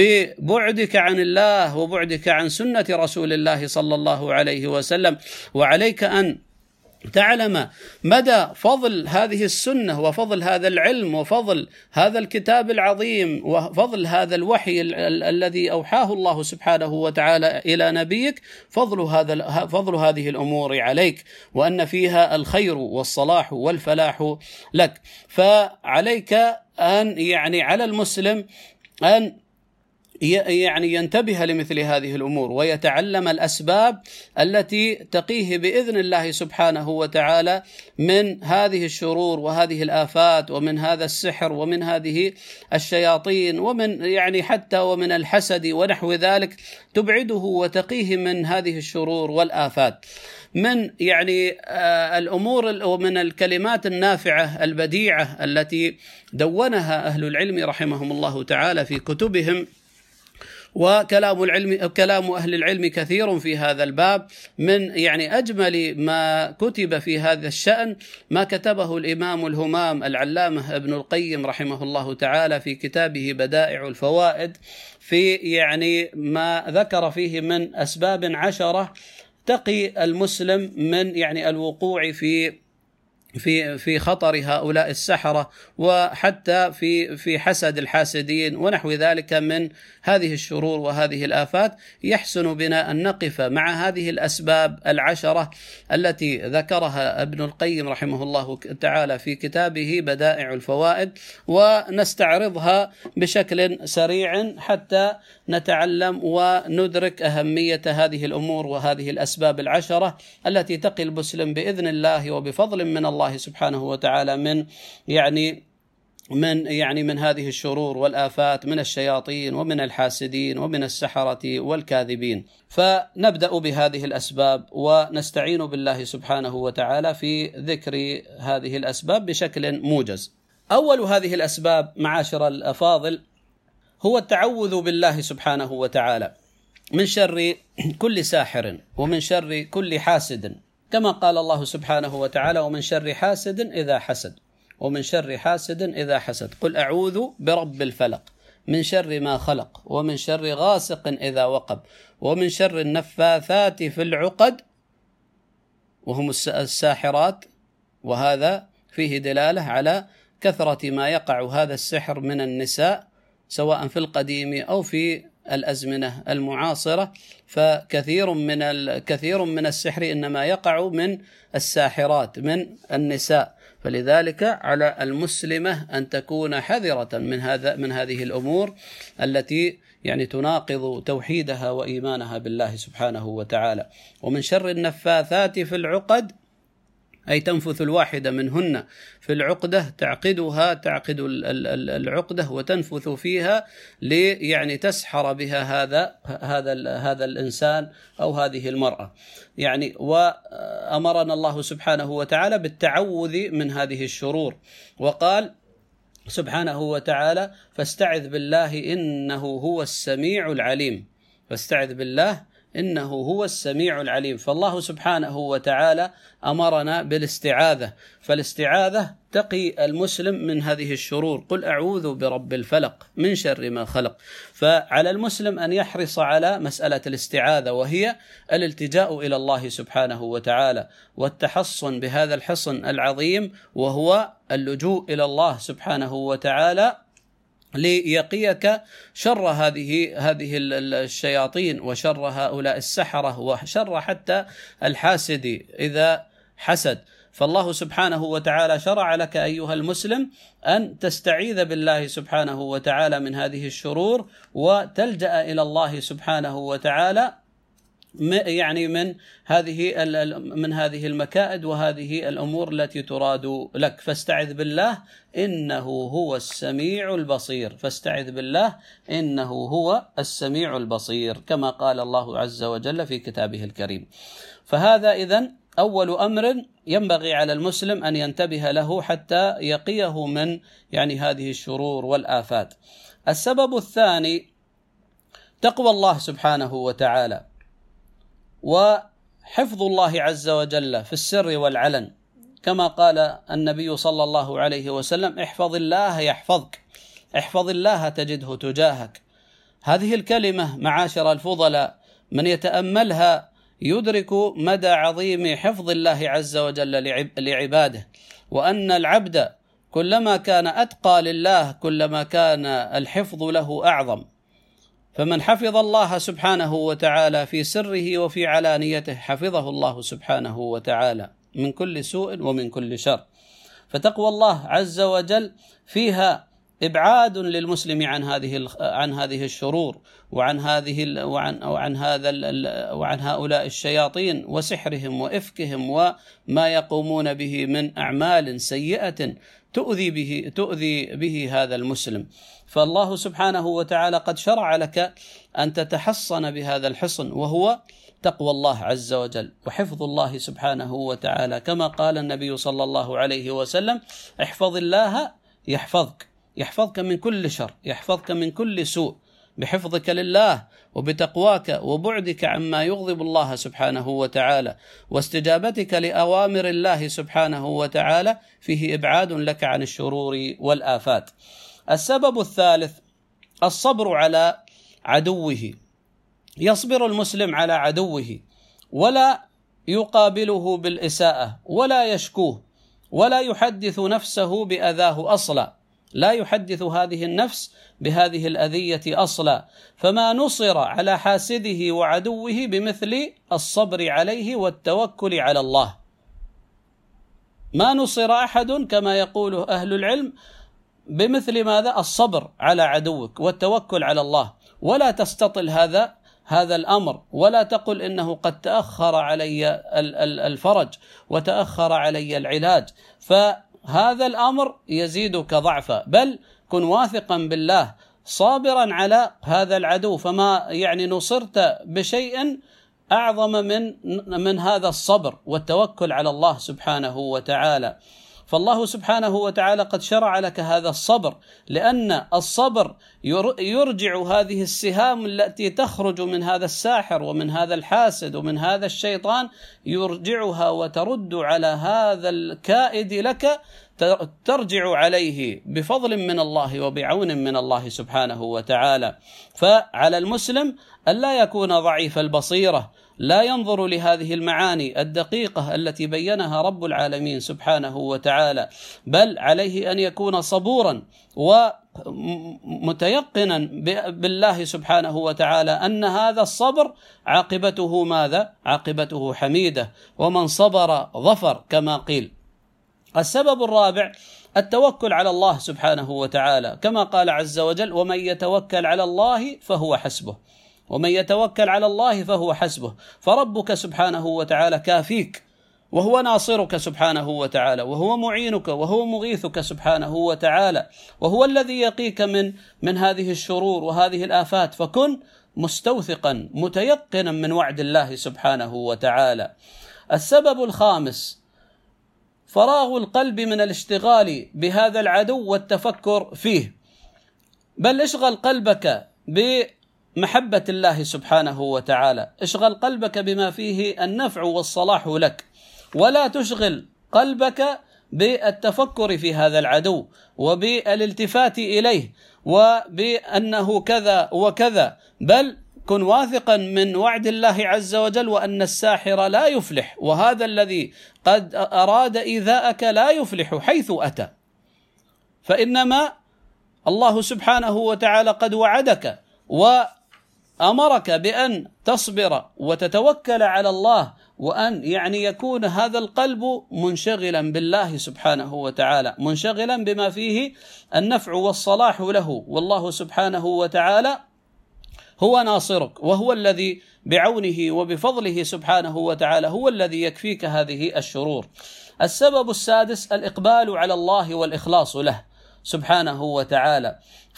B: ببعدك عن الله وبعدك عن سنة رسول الله صلى الله عليه وسلم. وعليك أن تعلم مدى فضل هذه السنة وفضل هذا العلم وفضل هذا الكتاب العظيم وفضل هذا الوحي ال ال الذي أوحاه الله سبحانه وتعالى إلى نبيك، فضل هذا فضل هذه الأمور عليك، وأن فيها الخير والصلاح والفلاح لك. فعليك أن يعني على المسلم أن يعني ينتبه لمثل هذه الأمور ويتعلم الأسباب التي تقيه بإذن الله سبحانه وتعالى من هذه الشرور وهذه الآفات ومن هذا السحر ومن هذه الشياطين ومن يعني حتى ومن الحسد ونحو ذلك، تبعده وتقيه من هذه الشرور والآفات. من يعني الأمور ومن الكلمات النافعة البديعة التي دونها أهل العلم رحمهم الله تعالى في كتبهم، وكلام العلم كلام أهل العلم كثير في هذا الباب، من يعني أجمل ما كتب في هذا الشأن ما كتبه الإمام الهمام العلامة ابن القيم رحمه الله تعالى في كتابه بدائع الفوائد، في يعني ما ذكر فيه من أسباب عشرة تقي المسلم من يعني الوقوع في في في خطر هؤلاء السحرة، وحتى في في حسد الحاسدين ونحو ذلك من هذه الشرور وهذه الآفات. يحسن بنا أن نقف مع هذه الأسباب العشرة التي ذكرها ابن القيم رحمه الله تعالى في كتابه بدائع الفوائد، ونستعرضها بشكل سريع حتى نتعلم وندرك أهمية هذه الأمور وهذه الأسباب العشرة التي تقي المسلم بإذن الله وبفضل من الله سبحانه وتعالى من يعني من يعني من هذه الشرور والآفات من الشياطين ومن الحاسدين ومن السحرة والكاذبين. فنبدأ بهذه الأسباب ونستعين بالله سبحانه وتعالى في ذكر هذه الأسباب بشكل موجز. أول هذه الأسباب معاشر الأفاضل هو التعوذ بالله سبحانه وتعالى من شر كل ساحر ومن شر كل حاسد، كما قال الله سبحانه وتعالى: ومن شر حاسد إذا حسد ومن شر حاسد إذا حسد قل أعوذ برب الفلق من شر ما خلق ومن شر غاسق إذا وقب ومن شر النفاثات في العقد وهم الساحرات. وهذا فيه دلالة على كثرة ما يقع هذا السحر من النساء سواء في القديم أو في الأزمنة المعاصرة، فكثير من الكثير من السحر إنما يقع من الساحرات من النساء. فلذلك على المسلمة أن تكون حذرة من هذا من هذه الأمور التي يعني تناقض توحيدها وإيمانها بالله سبحانه وتعالى. ومن شر النفاثات في العقد أي تنفث الواحدة منهن في العقدة تعقدها تعقد العقدة وتنفث فيها لي يعني تسحر بها هذا هذا هذا الإنسان أو هذه المرأة. يعني وأمرنا الله سبحانه وتعالى بالتعوذ من هذه الشرور، وقال سبحانه وتعالى: فاستعذ بالله إنه هو السميع العليم. فاستعذ بالله إنه هو السميع العليم. فالله سبحانه وتعالى أمرنا بالاستعاذة، فالاستعاذة تقي المسلم من هذه الشرور. قل أعوذ برب الفلق من شر ما خلق. فعلى المسلم أن يحرص على مسألة الاستعاذة، وهي الالتجاء إلى الله سبحانه وتعالى والتحصن بهذا الحصن العظيم، وهو اللجوء إلى الله سبحانه وتعالى ليقيك شر هذه هذه الشياطين وشر هؤلاء السحرة وشر حتى الحاسد إذا حسد. فالله سبحانه وتعالى شرع لك أيها المسلم أن تستعيذ بالله سبحانه وتعالى من هذه الشرور، وتلجأ إلى الله سبحانه وتعالى يعني من هذه من هذه المكائد وهذه الأمور التي تراد لك. فاستعذ بالله إنه هو السميع البصير. فاستعذ بالله إنه هو السميع البصير، كما قال الله عز وجل في كتابه الكريم. فهذا إذن أول أمر ينبغي على المسلم أن ينتبه له حتى يقيه من يعني هذه الشرور والآفات. السبب الثاني تقوى الله سبحانه وتعالى وحفظ الله عز وجل في السر والعلن، كما قال النبي صلى الله عليه وسلم: احفظ الله يحفظك، احفظ الله تجده تجاهك. هذه الكلمة معاشر الفضلاء من يتأملها يدرك مدى عظيم حفظ الله عز وجل لعباده، وأن العبد كلما كان أتقى لله كلما كان الحفظ له أعظم. فمن حفظ الله سبحانه وتعالى في سره وفي علانيته حفظه الله سبحانه وتعالى من كل سوء ومن كل شر. فتقوى الله عز وجل فيها إبعاد للمسلم عن هذه عن هذه الشرور وعن هذه وعن وعن هذا وعن هؤلاء الشياطين وسحرهم وإفكهم وما يقومون به من أعمال سيئة تؤذي به تؤذي به هذا المسلم. فالله سبحانه وتعالى قد شرع لك أن تتحصن بهذا الحصن، وهو تقوى الله عز وجل وحفظ الله سبحانه وتعالى، كما قال النبي صلى الله عليه وسلم: احفظ الله يحفظك، يحفظك من كل شر، يحفظك من كل سوء بحفظك لله وبتقواك وبعدك عما يغضب الله سبحانه وتعالى واستجابتك لأوامر الله سبحانه وتعالى، فيه إبعاد لك عن الشرور والآفات. السبب الثالث الصبر على عدوه. يصبر المسلم على عدوه ولا يقابله بالإساءة ولا يشكوه ولا يحدث نفسه بأذاه أصلا، لا يحدث هذه النفس بهذه الأذية أصلا. فما نصر على حاسده وعدوه بمثل الصبر عليه والتوكل على الله. ما نصر أحد كما يقول أهل العلم بمثل ماذا؟ الصبر على عدوك والتوكل على الله. ولا تستطل هذا هذا الأمر، ولا تقل إنه قد تأخر علي الفرج وتأخر علي العلاج، فهذا الأمر يزيدك ضعفا، بل كن واثقا بالله صابرا على هذا العدو. فما يعني نصرت بشيء أعظم من من هذا الصبر والتوكل على الله سبحانه وتعالى. فالله سبحانه وتعالى قد شرع لك هذا الصبر، لأن الصبر يرجع هذه السهام التي تخرج من هذا الساحر ومن هذا الحاسد ومن هذا الشيطان، يرجعها وترد على هذا الكائد لك، ترجع عليه بفضل من الله وبعون من الله سبحانه وتعالى. فعلى المسلم ألا يكون ضعيف البصيرة، لا ينظر لهذه المعاني الدقيقة التي بينها رب العالمين سبحانه وتعالى، بل عليه أن يكون صبورا ومتيقنا بالله سبحانه وتعالى أن هذا الصبر عاقبته ماذا؟ عاقبته حميدة، ومن صبر ظفر كما قيل. السبب الرابع التوكل على الله سبحانه وتعالى، كما قال عز وجل: ومن يتوكل على الله فهو حسبه، ومن يتوكل على الله فهو حسبه. فربك سبحانه وتعالى كافيك، وهو ناصرك سبحانه وتعالى، وهو معينك، وهو مغيثك سبحانه وتعالى، وهو الذي يقيك من من هذه الشرور وهذه الآفات. فكن مستوثقا متيقنا من وعد الله سبحانه وتعالى. السبب الخامس فراغ القلب من الاشتغال بهذا العدو والتفكر فيه، بل اشغل قلبك بمحبة الله سبحانه وتعالى، اشغل قلبك بما فيه النفع والصلاح لك، ولا تشغل قلبك بالتفكر في هذا العدو وبالالتفات إليه وبأنه كذا وكذا، بل كن واثقا من وعد الله عز وجل وأن الساحر لا يفلح، وهذا الذي قد أراد إيذاءك لا يفلح حيث أتى، فإنما الله سبحانه وتعالى قد وعدك وأمرك بأن تصبر وتتوكل على الله، وأن يعني يكون هذا القلب منشغلا بالله سبحانه وتعالى، منشغلا بما فيه النفع والصلاح له، والله سبحانه وتعالى هو ناصرك، وهو الذي بعونه وبفضله سبحانه وتعالى هو الذي يكفيك هذه الشرور. السبب السادس الإقبال على الله والإخلاص له سبحانه وتعالى.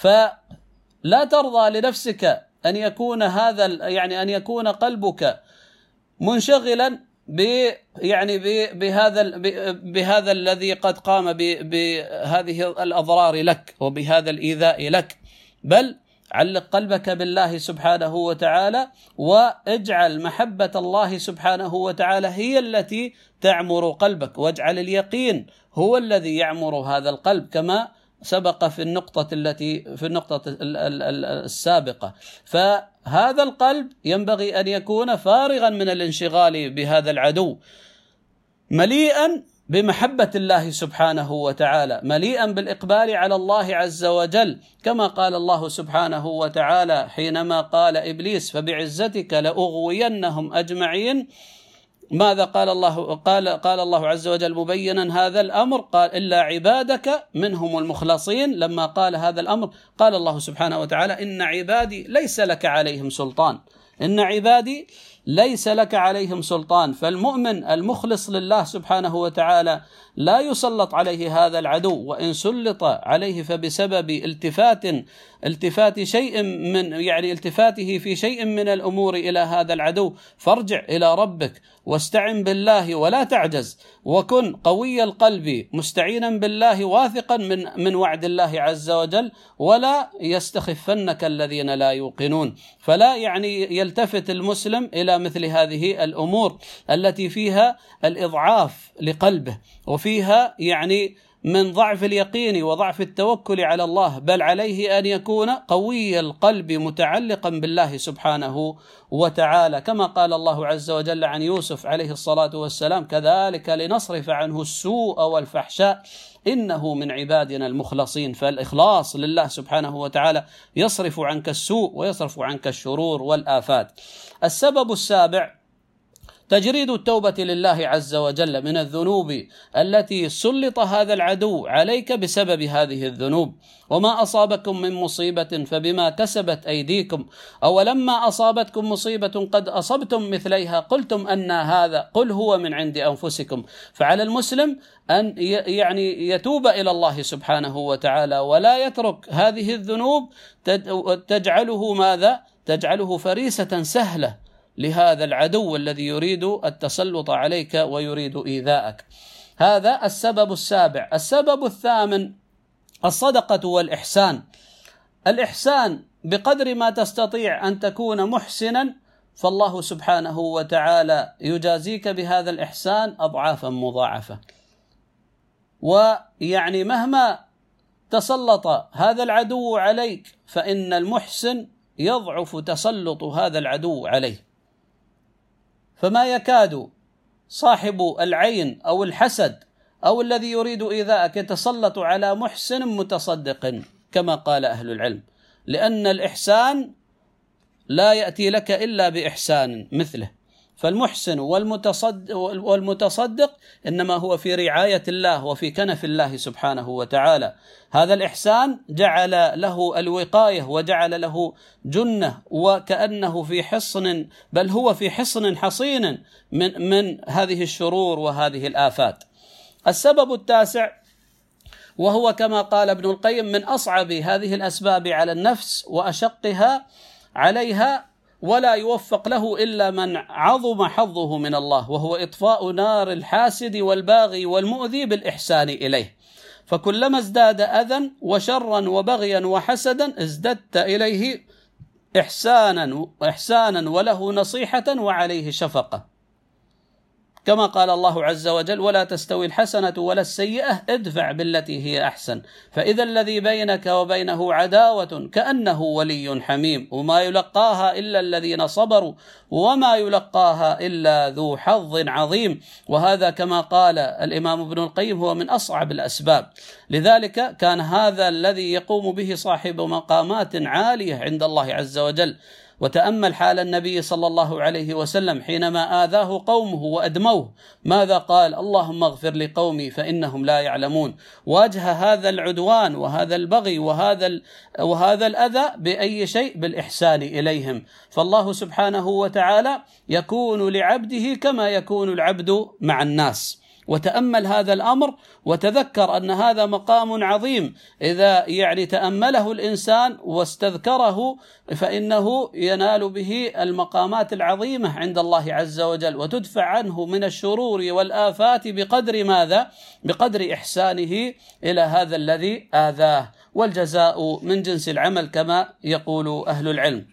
B: فلا ترضى لنفسك أن يكون هذا يعني أن يكون قلبك منشغلا ب يعني ب بهذا بهذا الذي قد قام بهذه الأضرار لك وبهذا الإيذاء لك، بل علق قلبك بالله سبحانه وتعالى، واجعل محبة الله سبحانه وتعالى هي التي تعمر قلبك، واجعل اليقين هو الذي يعمر هذا القلب كما سبق في النقطة التي في النقطة السابقة. فهذا القلب ينبغي أن يكون فارغا من الانشغال بهذا العدو، مليئا بمحبة الله سبحانه وتعالى، مليئا بالإقبال على الله عز وجل، كما قال الله سبحانه وتعالى حينما قال إبليس فبعزتك لأغوينهم أجمعين. ماذا قال الله؟ قال قال الله عز وجل مبينا هذا الأمر، قال إلا عبادك منهم المخلصين. لما قال هذا الأمر قال الله سبحانه وتعالى إن عبادي ليس لك عليهم سلطان، إن عبادي ليس لك عليهم سلطان. فالمؤمن المخلص لله سبحانه وتعالى لا يسلط عليه هذا العدو، وإن سلط عليه فبسبب التفات التفات شيء من يعني التفاته في شيء من الأمور إلى هذا العدو، فارجع إلى ربك واستعن بالله ولا تعجز، وكن قوي القلب مستعينا بالله واثقا من من وعد الله عز وجل، ولا يستخفنك الذين لا يوقنون. فلا يعني يلتفت المسلم إلى مثل هذه الأمور التي فيها الإضعاف لقلبه وفيها يعني من ضعف اليقين وضعف التوكل على الله، بل عليه أن يكون قوي القلب متعلقا بالله سبحانه وتعالى، كما قال الله عز وجل عن يوسف عليه الصلاة والسلام كذلك لنصرف عنه السوء والفحشاء إنه من عبادنا المخلصين. فالإخلاص لله سبحانه وتعالى يصرف عنك السوء ويصرف عنك الشرور والآفات. السبب السابع تجريد التوبة لله عز وجل من الذنوب التي سلط هذا العدو عليك بسبب هذه الذنوب. وما أصابكم من مصيبة فبما كسبت أيديكم أولما أصابتكم مصيبة قد أصبتم مثليها قلتم أن هذا قل هو من عند أنفسكم. فعلى المسلم أن يعني يتوب إلى الله سبحانه وتعالى ولا يترك هذه الذنوب تجعله ماذا؟ تجعله فريسة سهلة لهذا العدو الذي يريد التسلط عليك ويريد إيذاءك. هذا السبب السابع. السبب الثامن الصدقة والإحسان. الإحسان بقدر ما تستطيع أن تكون محسنا فالله سبحانه وتعالى يجازيك بهذا الإحسان أضعافا مضاعفة. ويعني مهما تسلط هذا العدو عليك فإن المحسن يضعف تسلط هذا العدو عليه، فما يكاد صاحب العين أو الحسد أو الذي يريد إيذاءك يتسلط على محسن متصدق كما قال أهل العلم، لأن الإحسان لا يأتي لك إلا بإحسان مثله. فالمحسن والمتصدق, والمتصدق إنما هو في رعاية الله وفي كنف الله سبحانه وتعالى. هذا الإحسان جعل له الوقاية وجعل له جنة، وكأنه في حصن، بل هو في حصن حصين من, من هذه الشرور وهذه الآفات. السبب التاسع، وهو كما قال ابن القيم من أصعب هذه الأسباب على النفس وأشقها عليها، ولا يوفق له إلا من عظم حظه من الله، وهو إطفاء نار الحاسد والباغي والمؤذي بالإحسان إليه. فكلما ازداد أذى وشرا وبغيا وحسدا ازددت إليه إحسانا إحسانا وله نصيحة وعليه شفقة، كما قال الله عز وجل: ولا تستوي الحسنة ولا السيئة ادفع بالتي هي أحسن فإذا الذي بينك وبينه عداوة كأنه ولي حميم وما يلقاها إلا الذين صبروا وما يلقاها إلا ذو حظ عظيم. وهذا كما قال الإمام ابن القيم هو من أصعب الأسباب. لذلك كان هذا الذي يقوم به صاحب مقامات عالية عند الله عز وجل. وتأمل حال النبي صلى الله عليه وسلم حينما آذاه قومه وأدموه، ماذا قال؟ اللهم اغفر لقومي فإنهم لا يعلمون. واجه هذا العدوان وهذا البغي وهذا وهذا الأذى بأي شيء؟ بالإحسان إليهم. فالله سبحانه وتعالى يكون لعبده كما يكون العبد مع الناس. وتأمل هذا الأمر وتذكر أن هذا مقام عظيم، إذا يعني تأمله الإنسان واستذكره فإنه ينال به المقامات العظيمة عند الله عز وجل، وتدفع عنه من الشرور والآفات بقدر ماذا؟ بقدر إحسانه إلى هذا الذي آذاه، والجزاء من جنس العمل كما يقول أهل العلم.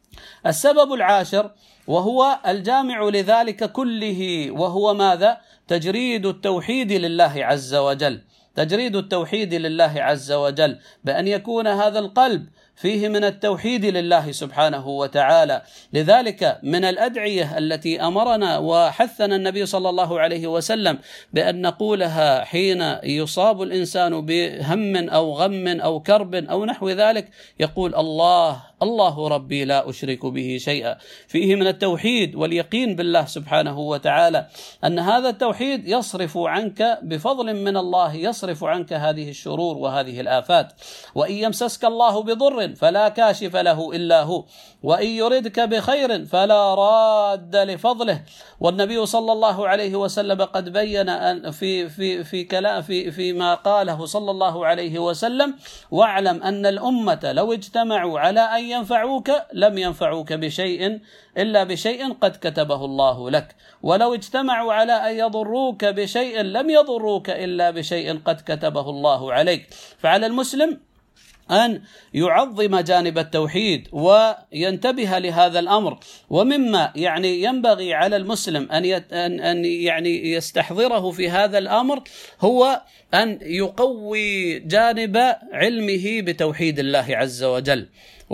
B: السبب العاشر وهو الجامع لذلك كله، وهو ماذا؟ تجريد التوحيد لله عز وجل. تجريد التوحيد لله عز وجل بأن يكون هذا القلب فيه من التوحيد لله سبحانه وتعالى. لذلك من الأدعية التي أمرنا وحثنا النبي صلى الله عليه وسلم بأن نقولها حين يصاب الإنسان بهم أو غم أو كرب أو نحو ذلك، يقول: الله الله ربي لا أشرك به شيئا. فيه من التوحيد واليقين بالله سبحانه وتعالى أن هذا التوحيد يصرف عنك بفضل من الله، يصرف عنك هذه الشرور وهذه الآفات. وإن يمسسك الله بضر فلا كاشف له إلا هو، وإن يردك بخير فلا راد لفضله. والنبي صلى الله عليه وسلم قد بين أن في في في كلام في فيما قاله صلى الله عليه وسلم: واعلم أن الأمة لو اجتمعوا على أن ينفعوك لم ينفعوك بشيء إلا بشيء قد كتبه الله لك، ولو اجتمعوا على أن يضروك بشيء لم يضروك إلا بشيء قد كتبه الله عليك. فعلى المسلم أن يعظم جانب التوحيد وينتبه لهذا الأمر. ومما يعني ينبغي على المسلم أن أن يعني يستحضره في هذا الأمر هو أن يقوي جانب علمه بتوحيد الله عز وجل،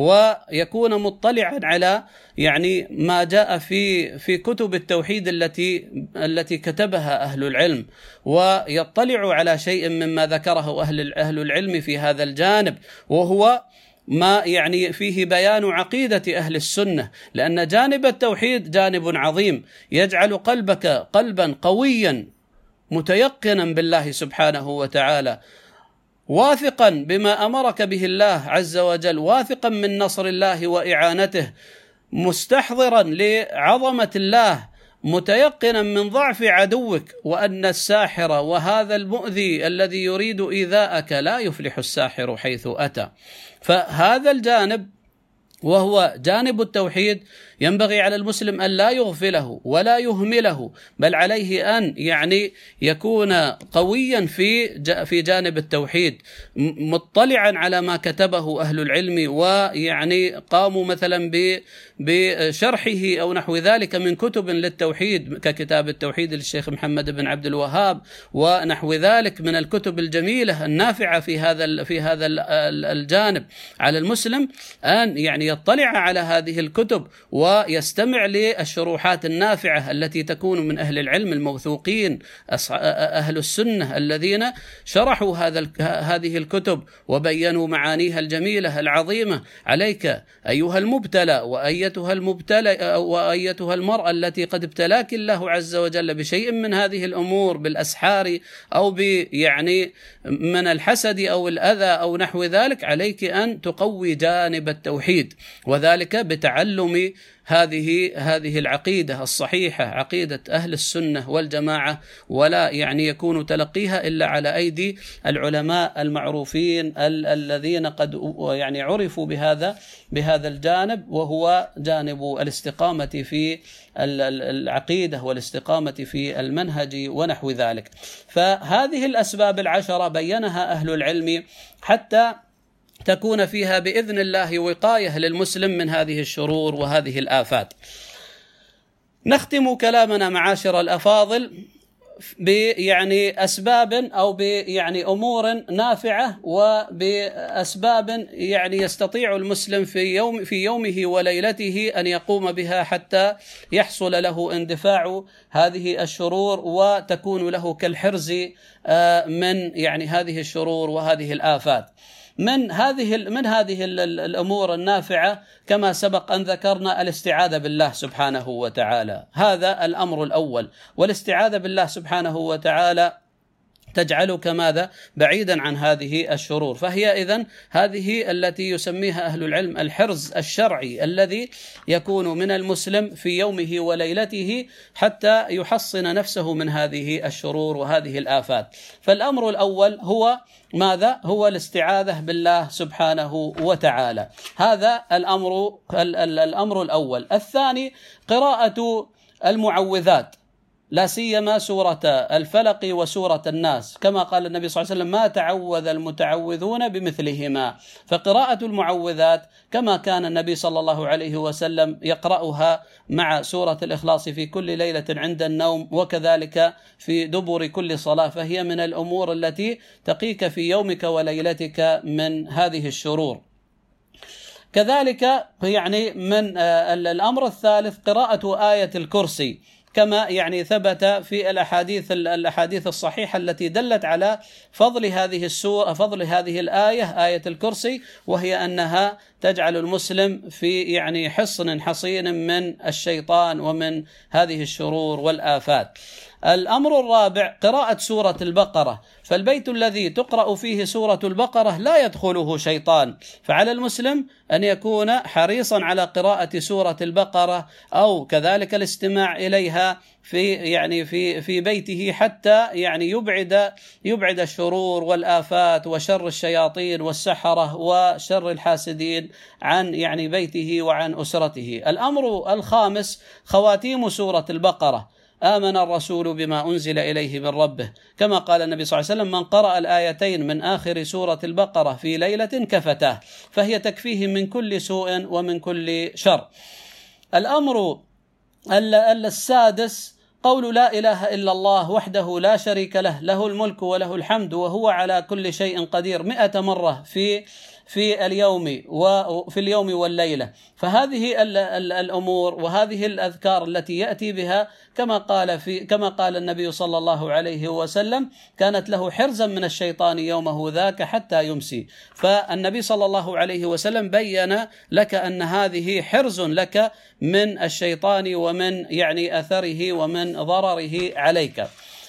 B: ويكون مطلعا على يعني ما جاء في في كتب التوحيد التي التي كتبها أهل العلم، ويطلع على شيء مما ذكره أهل أهل العلم في هذا الجانب، وهو ما يعني فيه بيان عقيدة أهل السنة. لأن جانب التوحيد جانب عظيم يجعل قلبك قلبا قويا متيقنا بالله سبحانه وتعالى، واثقا بما أمرك به الله عز وجل، واثقا من نصر الله وإعانته، مستحضرا لعظمة الله، متيقنا من ضعف عدوك، وأن الساحر وهذا المؤذي الذي يريد إيذاءك لا يفلح الساحر حيث أتى. فهذا الجانب وهو جانب التوحيد ينبغي على المسلم أن لا يغفله ولا يهمله، بل عليه أن يعني يكون قويا في في جانب التوحيد، مطلعا على ما كتبه أهل العلم، ويعني قاموا مثلا بشرحه أو نحو ذلك من كتب للتوحيد ككتاب التوحيد للشيخ محمد بن عبد الوهاب ونحو ذلك من الكتب الجميلة النافعة في هذا في هذا الجانب. على المسلم أن يعني يطلع على هذه الكتب و ويستمع للشروحات النافعة التي تكون من أهل العلم الموثوقين أهل السنة الذين شرحوا هذا هذه الكتب وبينوا معانيها الجميلة العظيمة. عليك أيها المبتلى وأيتها المبتلى وأيتها المرأة التي قد ابتلاك الله عز وجل بشيء من هذه الأمور بالأسحار أو يعني من الحسد أو الأذى أو نحو ذلك، عليك أن تقوي جانب التوحيد، وذلك بتعلم هذه هذه العقيدة الصحيحة، عقيدة أهل السنة والجماعة، ولا يعني يكون تلقيها إلا على أيدي العلماء المعروفين الذين قد يعني عرفوا بهذا بهذا الجانب، وهو جانب الاستقامة في العقيدة والاستقامة في المنهج ونحو ذلك. فهذه الأسباب العشرة بينها أهل العلم حتى تكون فيها بإذن الله وقاية للمسلم من هذه الشرور وهذه الآفات. نختم كلامنا معاشر الأفاضل بيعني أسباب أو بيعني أمور نافعة وبأسباب يعني يستطيع المسلم في يوم في يومه وليلته أن يقوم بها حتى يحصل له اندفاع هذه الشرور وتكون له كالحرز من يعني هذه الشرور وهذه الآفات. من هذه من هذه الأمور النافعة كما سبق أن ذكرنا الاستعاذة بالله سبحانه وتعالى، هذا الأمر الأول. والاستعاذة بالله سبحانه وتعالى تجعلك ماذا؟ بعيدا عن هذه الشرور. فهي إذن هذه التي يسميها أهل العلم الحرز الشرعي الذي يكون من المسلم في يومه وليلته حتى يحصن نفسه من هذه الشرور وهذه الآفات. فالأمر الأول هو ماذا؟ هو الاستعاذة بالله سبحانه وتعالى، هذا الأمر الأمر الأول. الثاني قراءة المعوذات، لا سيما سورة الفلق وسورة الناس، كما قال النبي صلى الله عليه وسلم: ما تعوذ المتعوذون بمثلهما. فقراءة المعوذات كما كان النبي صلى الله عليه وسلم يقرأها مع سورة الإخلاص في كل ليلة عند النوم، وكذلك في دبر كل صلاة، فهي من الأمور التي تقيك في يومك وليلتك من هذه الشرور. كذلك يعني من الأمر الثالث قراءة آية الكرسي، كما يعني ثبت في الأحاديث الأحاديث الصحيحة التي دلت على فضل هذه السورة، فضل هذه الآية، آية الكرسي، وهي أنها تجعل المسلم في يعني حصن حصين من الشيطان ومن هذه الشرور والآفات. الأمر الرابع قراءة سورة البقرة، فالبيت الذي تقرأ فيه سورة البقرة لا يدخله شيطان، فعلى المسلم أن يكون حريصا على قراءة سورة البقرة أو كذلك الاستماع إليها في يعني في في بيته حتى يعني يبعد يبعد الشرور والآفات وشر الشياطين والسحرة وشر الحاسدين عن يعني بيته وعن أسرته. الأمر الخامس خواتيم سورة البقرة: آمن الرسول بما أنزل إليه من ربه، كما قال النبي صلى الله عليه وسلم: من قرأ الآيتين من آخر سورة البقرة في ليلة كفتاه، فهي تكفيه من كل سوء ومن كل شر. الأمر السادس قول لا إله إلا الله وحده لا شريك له، له الملك وله الحمد وهو على كل شيء قدير، مئة مرة في في اليوم وفي اليوم والليلة. فهذه الأمور وهذه الأذكار التي يأتي بها كما قال في كما قال النبي صلى الله عليه وسلم: كانت له حرزا من الشيطان يومه ذاك حتى يمسي. فالنبي صلى الله عليه وسلم بين لك أن هذه حرز لك من الشيطان ومن يعني أثره ومن ضرره عليك.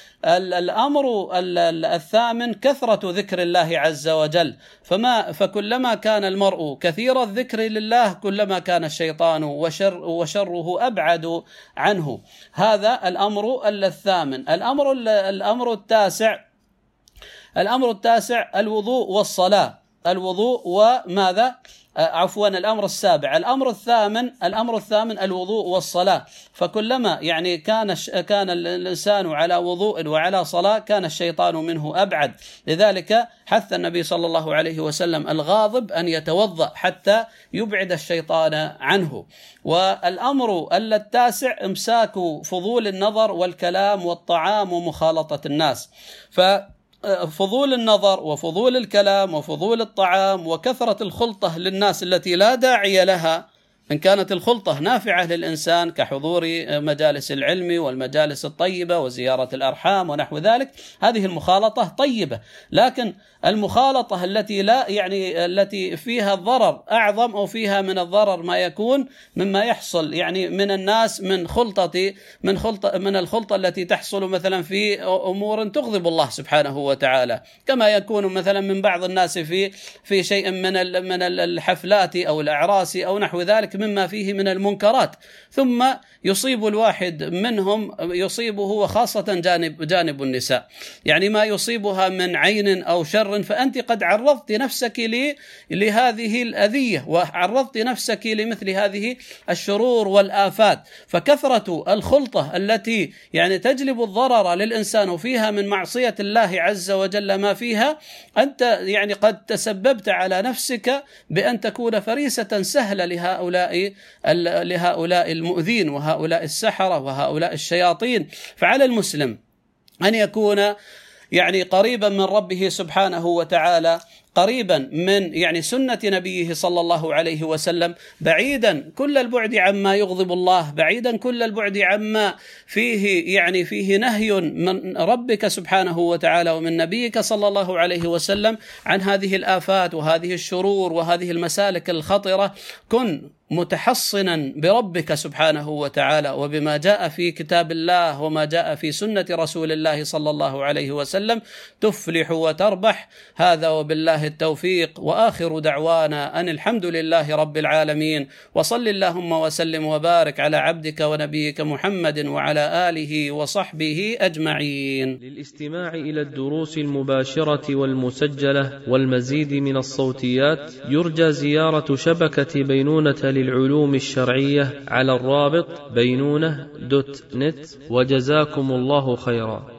B: الأمر الثامن كثرة ذكر الله عز وجل، فما فكلما كان المرء كثير الذكر لله كلما كان الشيطان وشر وشره أبعد عنه. هذا الأمر الثامن. الأمر الأمر التاسع الأمر التاسع الوضوء والصلاة، الوضوء وماذا؟ عفوا الأمر السابع. الأمر الثامن الأمر الثامن الوضوء والصلاة، فكلما يعني كان كان الإنسان على وضوء وعلى صلاة كان الشيطان منه أبعد. لذلك حث النبي صلى الله عليه وسلم الغاضب أن يتوضأ حتى يبعد الشيطان عنه. والأمر التاسع إمساك فضول النظر والكلام والطعام ومخالطة الناس. ف فضول النظر وفضول الكلام وفضول الطعام وكثرة الخلطة للناس التي لا داعي لها إن كانت الخلطة نافعة للإنسان كحضور مجالس العلم والمجالس الطيبة وزيارة الأرحام ونحو ذلك، هذه المخالطة طيبة. لكن المخالطة التي لا يعني التي فيها الضرر أعظم أو فيها من الضرر ما يكون مما يحصل يعني من الناس من خلطة من خلطة من الخلطة التي تحصل مثلا في أمور تغضب الله سبحانه وتعالى، كما يكون مثلا من بعض الناس في في شيء من من الحفلات أو الأعراس أو نحو ذلك مما فيه من المنكرات، ثم يصيب الواحد منهم يصيبه وخاصة جانب جانب النساء يعني ما يصيبها من عين أو شر، فأنت قد عرضت نفسك لهذه الأذية وعرضت نفسك لمثل هذه الشرور والآفات. فكثرة الخلطة التي يعني تجلب الضرر للإنسان وفيها من معصية الله عز وجل ما فيها، أنت يعني قد تسببت على نفسك بأن تكون فريسة سهلة لهؤلاء لهؤلاء المؤذين وهؤلاء السحرة وهؤلاء الشياطين. فعلى المسلم أن يكون يعني قريبا من ربه سبحانه وتعالى، قريبا من يعني سنة نبيه صلى الله عليه وسلم، بعيدا كل البعد عما يغضب الله، بعيدا كل البعد عما فيه يعني فيه نهي من ربك سبحانه وتعالى ومن نبيك صلى الله عليه وسلم عن هذه الآفات وهذه الشرور وهذه المسالك الخطرة. كن متحصنا بربك سبحانه وتعالى وبما جاء في كتاب الله وما جاء في سنة رسول الله صلى الله عليه وسلم، تفلح وتربح. هذا وبالله التوفيق، وآخر دعوانا أن الحمد لله رب العالمين، وصل اللهم وسلم وبارك على عبدك ونبيك محمد وعلى آله وصحبه أجمعين.
A: للاستماع إلى الدروس المباشرة والمسجلة والمزيد من الصوتيات يرجى زيارة شبكة بينونة للعلوم الشرعية على الرابط بينونة دوت نت، وجزاكم الله خيرا.